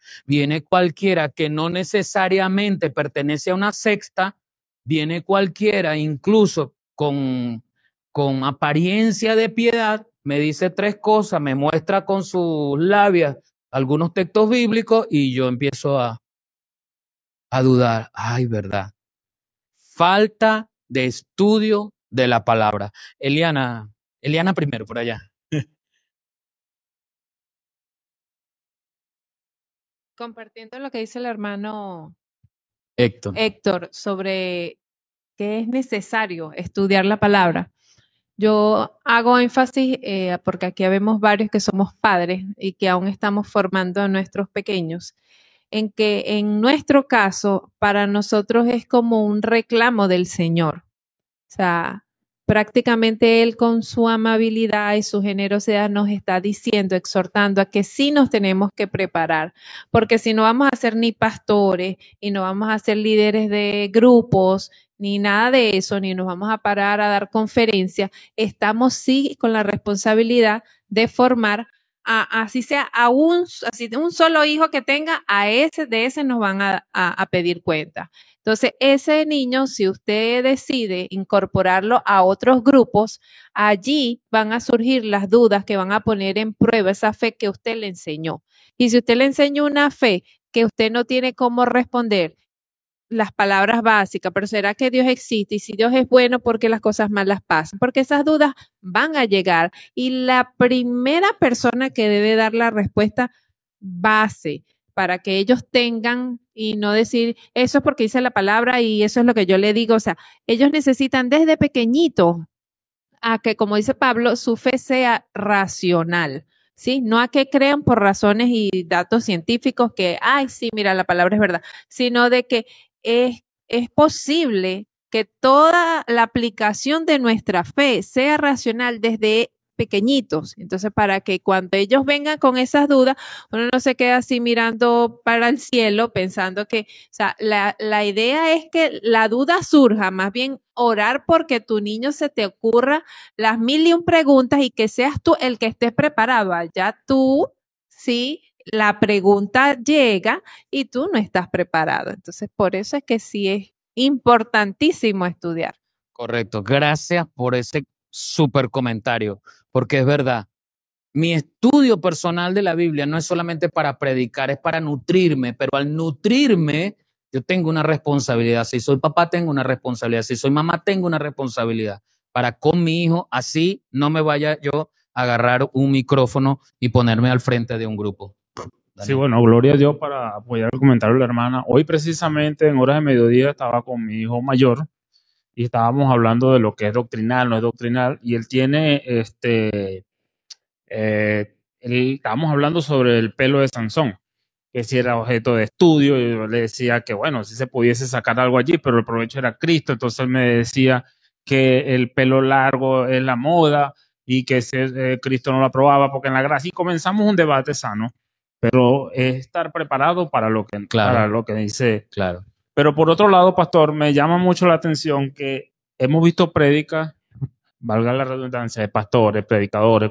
Speaker 1: viene cualquiera que no necesariamente pertenece a una secta, viene cualquiera incluso con apariencia de piedad, me dice tres cosas, me muestra con sus labios algunos textos bíblicos y yo empiezo a dudar. Ay, verdad. Falta de estudio de la palabra. Eliana primero, por allá.
Speaker 5: Compartiendo lo que dice el hermano
Speaker 1: Héctor.
Speaker 5: Héctor sobre que es necesario estudiar la palabra. Yo hago énfasis porque aquí vemos varios que somos padres y que aún estamos formando a nuestros pequeños, en que en nuestro caso, para nosotros es como un reclamo del Señor. O sea, prácticamente Él con su amabilidad y su generosidad nos está diciendo, exhortando a que sí nos tenemos que preparar, porque si no vamos a ser ni pastores y no vamos a ser líderes de grupos, ni nada de eso, ni nos vamos a parar a dar conferencias, estamos sí con la responsabilidad de formar así sea a un solo hijo que tenga, de ese nos van a pedir cuenta. Entonces, ese niño, si usted decide incorporarlo a otros grupos, allí van a surgir las dudas que van a poner en prueba esa fe que usted le enseñó. Y si usted le enseñó una fe que usted no tiene cómo responder, las palabras básicas, pero ¿será que Dios existe? Y si Dios es bueno, ¿por qué las cosas malas pasan? Porque esas dudas van a llegar y la primera persona que debe dar la respuesta base para que ellos tengan y no decir, eso es porque dice la palabra y eso es lo que yo le digo. O sea, ellos necesitan desde pequeñito a que, como dice Pablo, su fe sea racional. ¿Sí? No a que crean por razones y datos científicos que, ay, sí, mira, la palabra es verdad, sino de que es posible que toda la aplicación de nuestra fe sea racional desde pequeñitos. Entonces, para que cuando ellos vengan con esas dudas, uno no se quede así mirando para el cielo pensando que, o sea, la idea es que la duda surja, más bien orar porque tu niño se te ocurra las 1001 preguntas y que seas tú el que estés preparado. Allá tú, sí, la pregunta llega y tú no estás preparado. Entonces, por eso es que sí es importantísimo estudiar.
Speaker 1: Correcto. Gracias por ese súper comentario, porque es verdad. Mi estudio personal de la Biblia no es solamente para predicar, es para nutrirme, pero al nutrirme yo tengo una responsabilidad. Si soy papá, tengo una responsabilidad. Si soy mamá, tengo una responsabilidad para con mi hijo, así no me vaya yo a agarrar un micrófono y ponerme al frente de un grupo.
Speaker 2: Sí, bueno, gloria a Dios para apoyar el comentario de la hermana. Hoy precisamente en horas de mediodía estaba con mi hijo mayor y estábamos hablando de lo que es doctrinal, no es doctrinal, y él tiene, estábamos hablando sobre el pelo de Sansón, que si era objeto de estudio, y yo le decía que bueno, si se pudiese sacar algo allí, pero el provecho era Cristo, entonces él me decía que el pelo largo es la moda y que Cristo no lo aprobaba porque en la gracia, y comenzamos un debate sano, pero es estar preparado para lo que,
Speaker 1: Claro.
Speaker 2: para lo que dice.
Speaker 1: Claro.
Speaker 2: Pero por otro lado, pastor, me llama mucho la atención que hemos visto prédicas, valga la redundancia, de pastores, predicadores,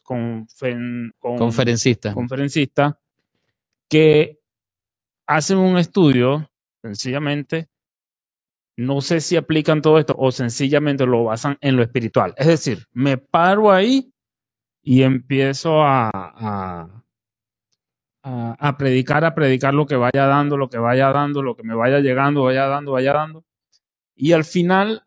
Speaker 2: conferencistas, que hacen un estudio, sencillamente, no sé si aplican todo esto o sencillamente lo basan en lo espiritual. Es decir, me paro ahí y empiezo a predicar lo que vaya dando, lo que me vaya llegando, vaya dando. Y al final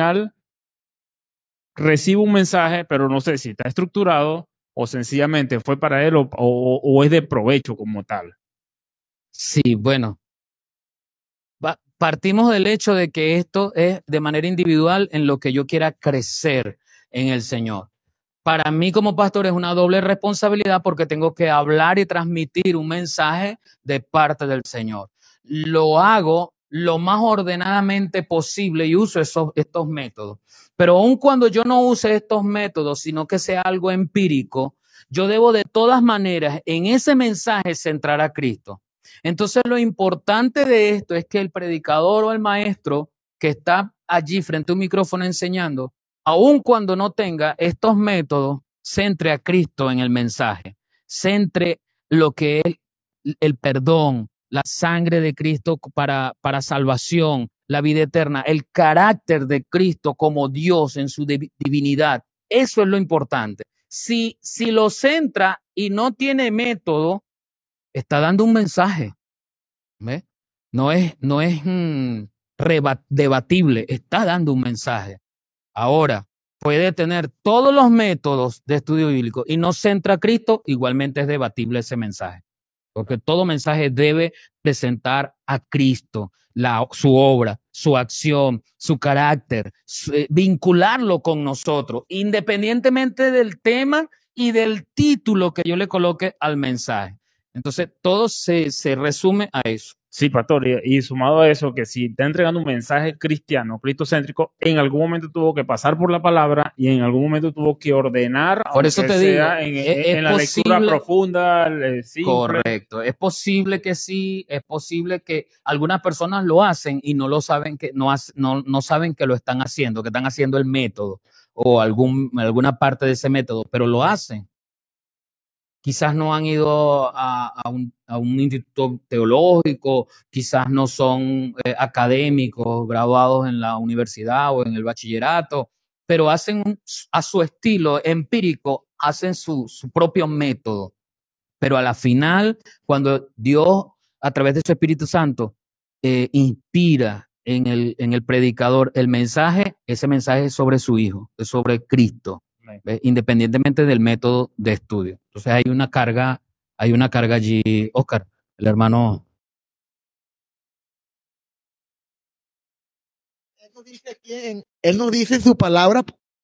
Speaker 2: recibo un mensaje, pero no sé si está estructurado o sencillamente fue para él o es de provecho como tal.
Speaker 1: Sí, bueno. Partimos del hecho de que esto es de manera individual en lo que yo quiera crecer en el Señor. Para mí como pastor es una doble responsabilidad porque tengo que hablar y transmitir un mensaje de parte del Señor. Lo hago lo más ordenadamente posible y uso estos métodos. Pero aun cuando yo no use estos métodos, sino que sea algo empírico, yo debo de todas maneras en ese mensaje centrar a Cristo. Entonces lo importante de esto es que el predicador o el maestro que está allí frente a un micrófono enseñando, aun cuando no tenga estos métodos, centre a Cristo en el mensaje, centre lo que él el perdón, la sangre de Cristo para salvación, la vida eterna, el carácter de Cristo como Dios en su divinidad. Eso es lo importante. Si lo centra y no tiene método, está dando un mensaje. ¿Ve? No es debatible, está dando un mensaje. Ahora, puede tener todos los métodos de estudio bíblico y no centra a Cristo, igualmente es debatible ese mensaje. Porque todo mensaje debe presentar a Cristo, su obra, su acción, su carácter, vincularlo con nosotros, independientemente del tema y del título que yo le coloque al mensaje. Entonces, todo se resume a eso.
Speaker 2: Sí, pastor, y sumado a eso, que si está entregando un mensaje cristiano, cristocéntrico, en algún momento tuvo que pasar por la palabra y en algún momento tuvo que ordenar,
Speaker 1: por eso te digo,
Speaker 2: en la lectura profunda, simple.
Speaker 1: Correcto, es posible que sí, es posible que algunas personas lo hacen y no lo saben, que no saben que lo están haciendo, que están haciendo el método o alguna parte de ese método, pero lo hacen. Quizás no han ido a un instituto teológico, quizás no son académicos graduados en la universidad o en el bachillerato, pero hacen a su estilo empírico, hacen su propio método. Pero a la final, cuando Dios, a través de su Espíritu Santo, inspira en el predicador el mensaje, ese mensaje es sobre su Hijo, es sobre Cristo. ¿Ves? Independientemente del método de estudio. Entonces hay una carga allí, Oscar, el hermano.
Speaker 4: Él nos dice en su palabra.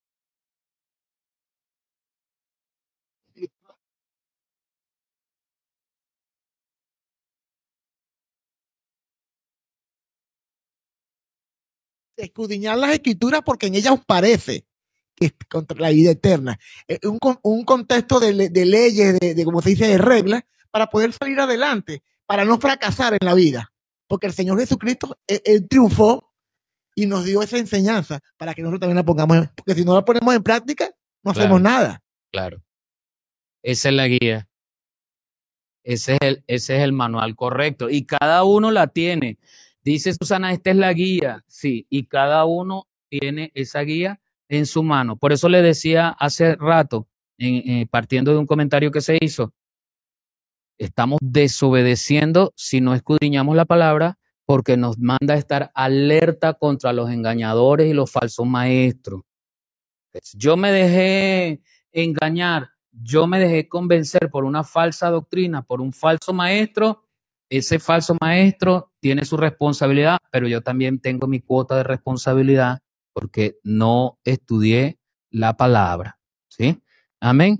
Speaker 4: Escudriñar las escrituras porque en ellas os parece que es contra la vida eterna. Un contexto de leyes, de como se dice, de reglas, para poder salir adelante, para no fracasar en la vida. Porque el Señor Jesucristo, él triunfó y nos dio esa enseñanza para que nosotros también la pongamos, porque si no la ponemos en práctica, no hacemos nada.
Speaker 1: Claro. Esa es la guía. Ese es el manual correcto. Y cada uno la tiene. Dice Susana, esta es la guía. Sí, y cada uno tiene esa guía en su mano. Por eso le decía hace rato, partiendo de un comentario que se hizo, estamos desobedeciendo si no escudriñamos la palabra, porque nos manda a estar alerta contra los engañadores y los falsos maestros. Yo me dejé engañar, yo me dejé convencer por una falsa doctrina, por un falso maestro. Ese falso maestro tiene su responsabilidad, pero yo también tengo mi cuota de responsabilidad porque no estudié la palabra. ¿Sí? Amén.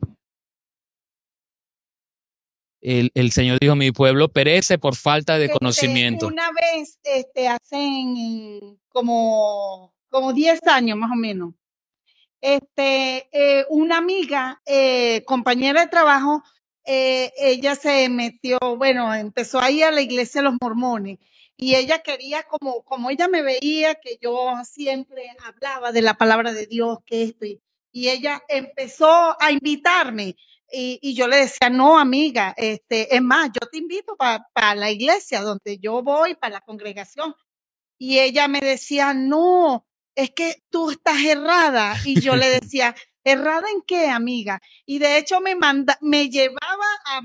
Speaker 1: El Señor dijo, mi pueblo perece por falta de conocimiento.
Speaker 6: Una vez, hacen como 10 años más o menos, una amiga, compañera de trabajo, ella se metió, empezó a ir a la iglesia de los mormones y ella quería, como ella me veía, que yo siempre hablaba de la palabra de Dios, que esto, y ella empezó a invitarme. Y yo le decía, no, amiga, es más, yo te invito para la iglesia donde yo voy, para la congregación. Y ella me decía, no, es que tú estás errada. Y yo le decía, ¿errada en qué, amiga? Y de hecho me llevaba a...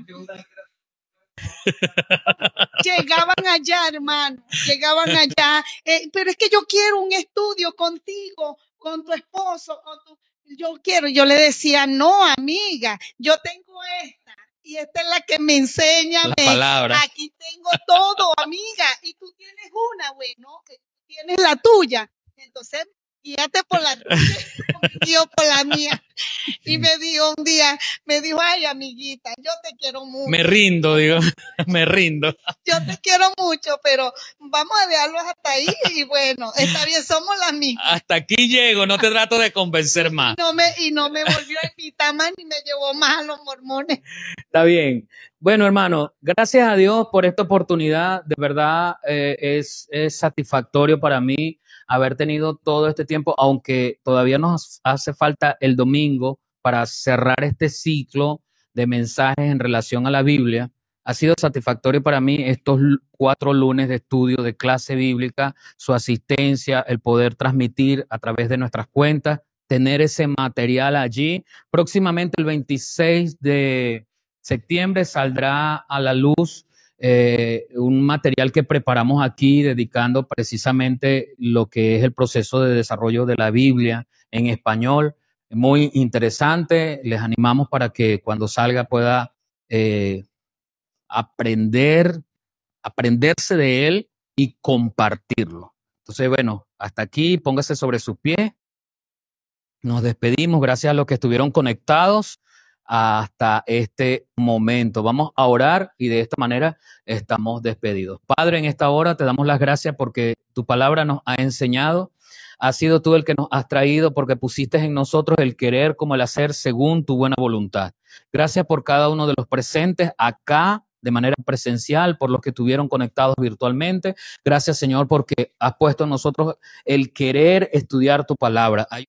Speaker 6: Llegaban allá, hermano, llegaban allá. Pero es que yo quiero un estudio contigo, con tu esposo, yo le decía, no, amiga, yo tengo esta, y esta es la que me enseña.
Speaker 1: La palabra.
Speaker 6: Aquí tengo todo, amiga, y tú tienes una, bueno, tienes la tuya. Entonces, guíate por la tuya, yo por la mía. Y me dijo un día, ay, amiguita, yo te quiero mucho.
Speaker 1: Me rindo, me rindo.
Speaker 6: Yo te quiero mucho, pero vamos a dejarlo hasta ahí y bueno, está bien, somos las mismas.
Speaker 1: Hasta aquí llego, no te trato de convencer más.
Speaker 6: Y no me volvió a invitar más ni me llevó más a los mormones.
Speaker 1: Está bien. Bueno, hermano, gracias a Dios por esta oportunidad. De verdad es satisfactorio para mí haber tenido todo este tiempo, aunque todavía nos hace falta el domingo para cerrar este ciclo de mensajes en relación a la Biblia. Ha sido satisfactorio para mí estos 4 lunes de estudio de clase bíblica, su asistencia, el poder transmitir a través de nuestras cuentas, tener ese material allí. Próximamente el 26 de septiembre saldrá a la luz un material que preparamos aquí dedicando precisamente lo que es el proceso de desarrollo de la Biblia en español. Muy interesante, les animamos para que cuando salga pueda aprenderse de él y compartirlo. Entonces, bueno, hasta aquí, póngase sobre sus pies. Nos despedimos, gracias a los que estuvieron conectados hasta este momento. Vamos a orar y de esta manera estamos despedidos. Padre, en esta hora te damos las gracias porque tu palabra nos ha enseñado. Has sido tú el que nos has traído porque pusiste en nosotros el querer como el hacer según tu buena voluntad. Gracias por cada uno de los presentes acá de manera presencial, por los que estuvieron conectados virtualmente. Gracias, Señor, porque has puesto en nosotros el querer estudiar tu palabra.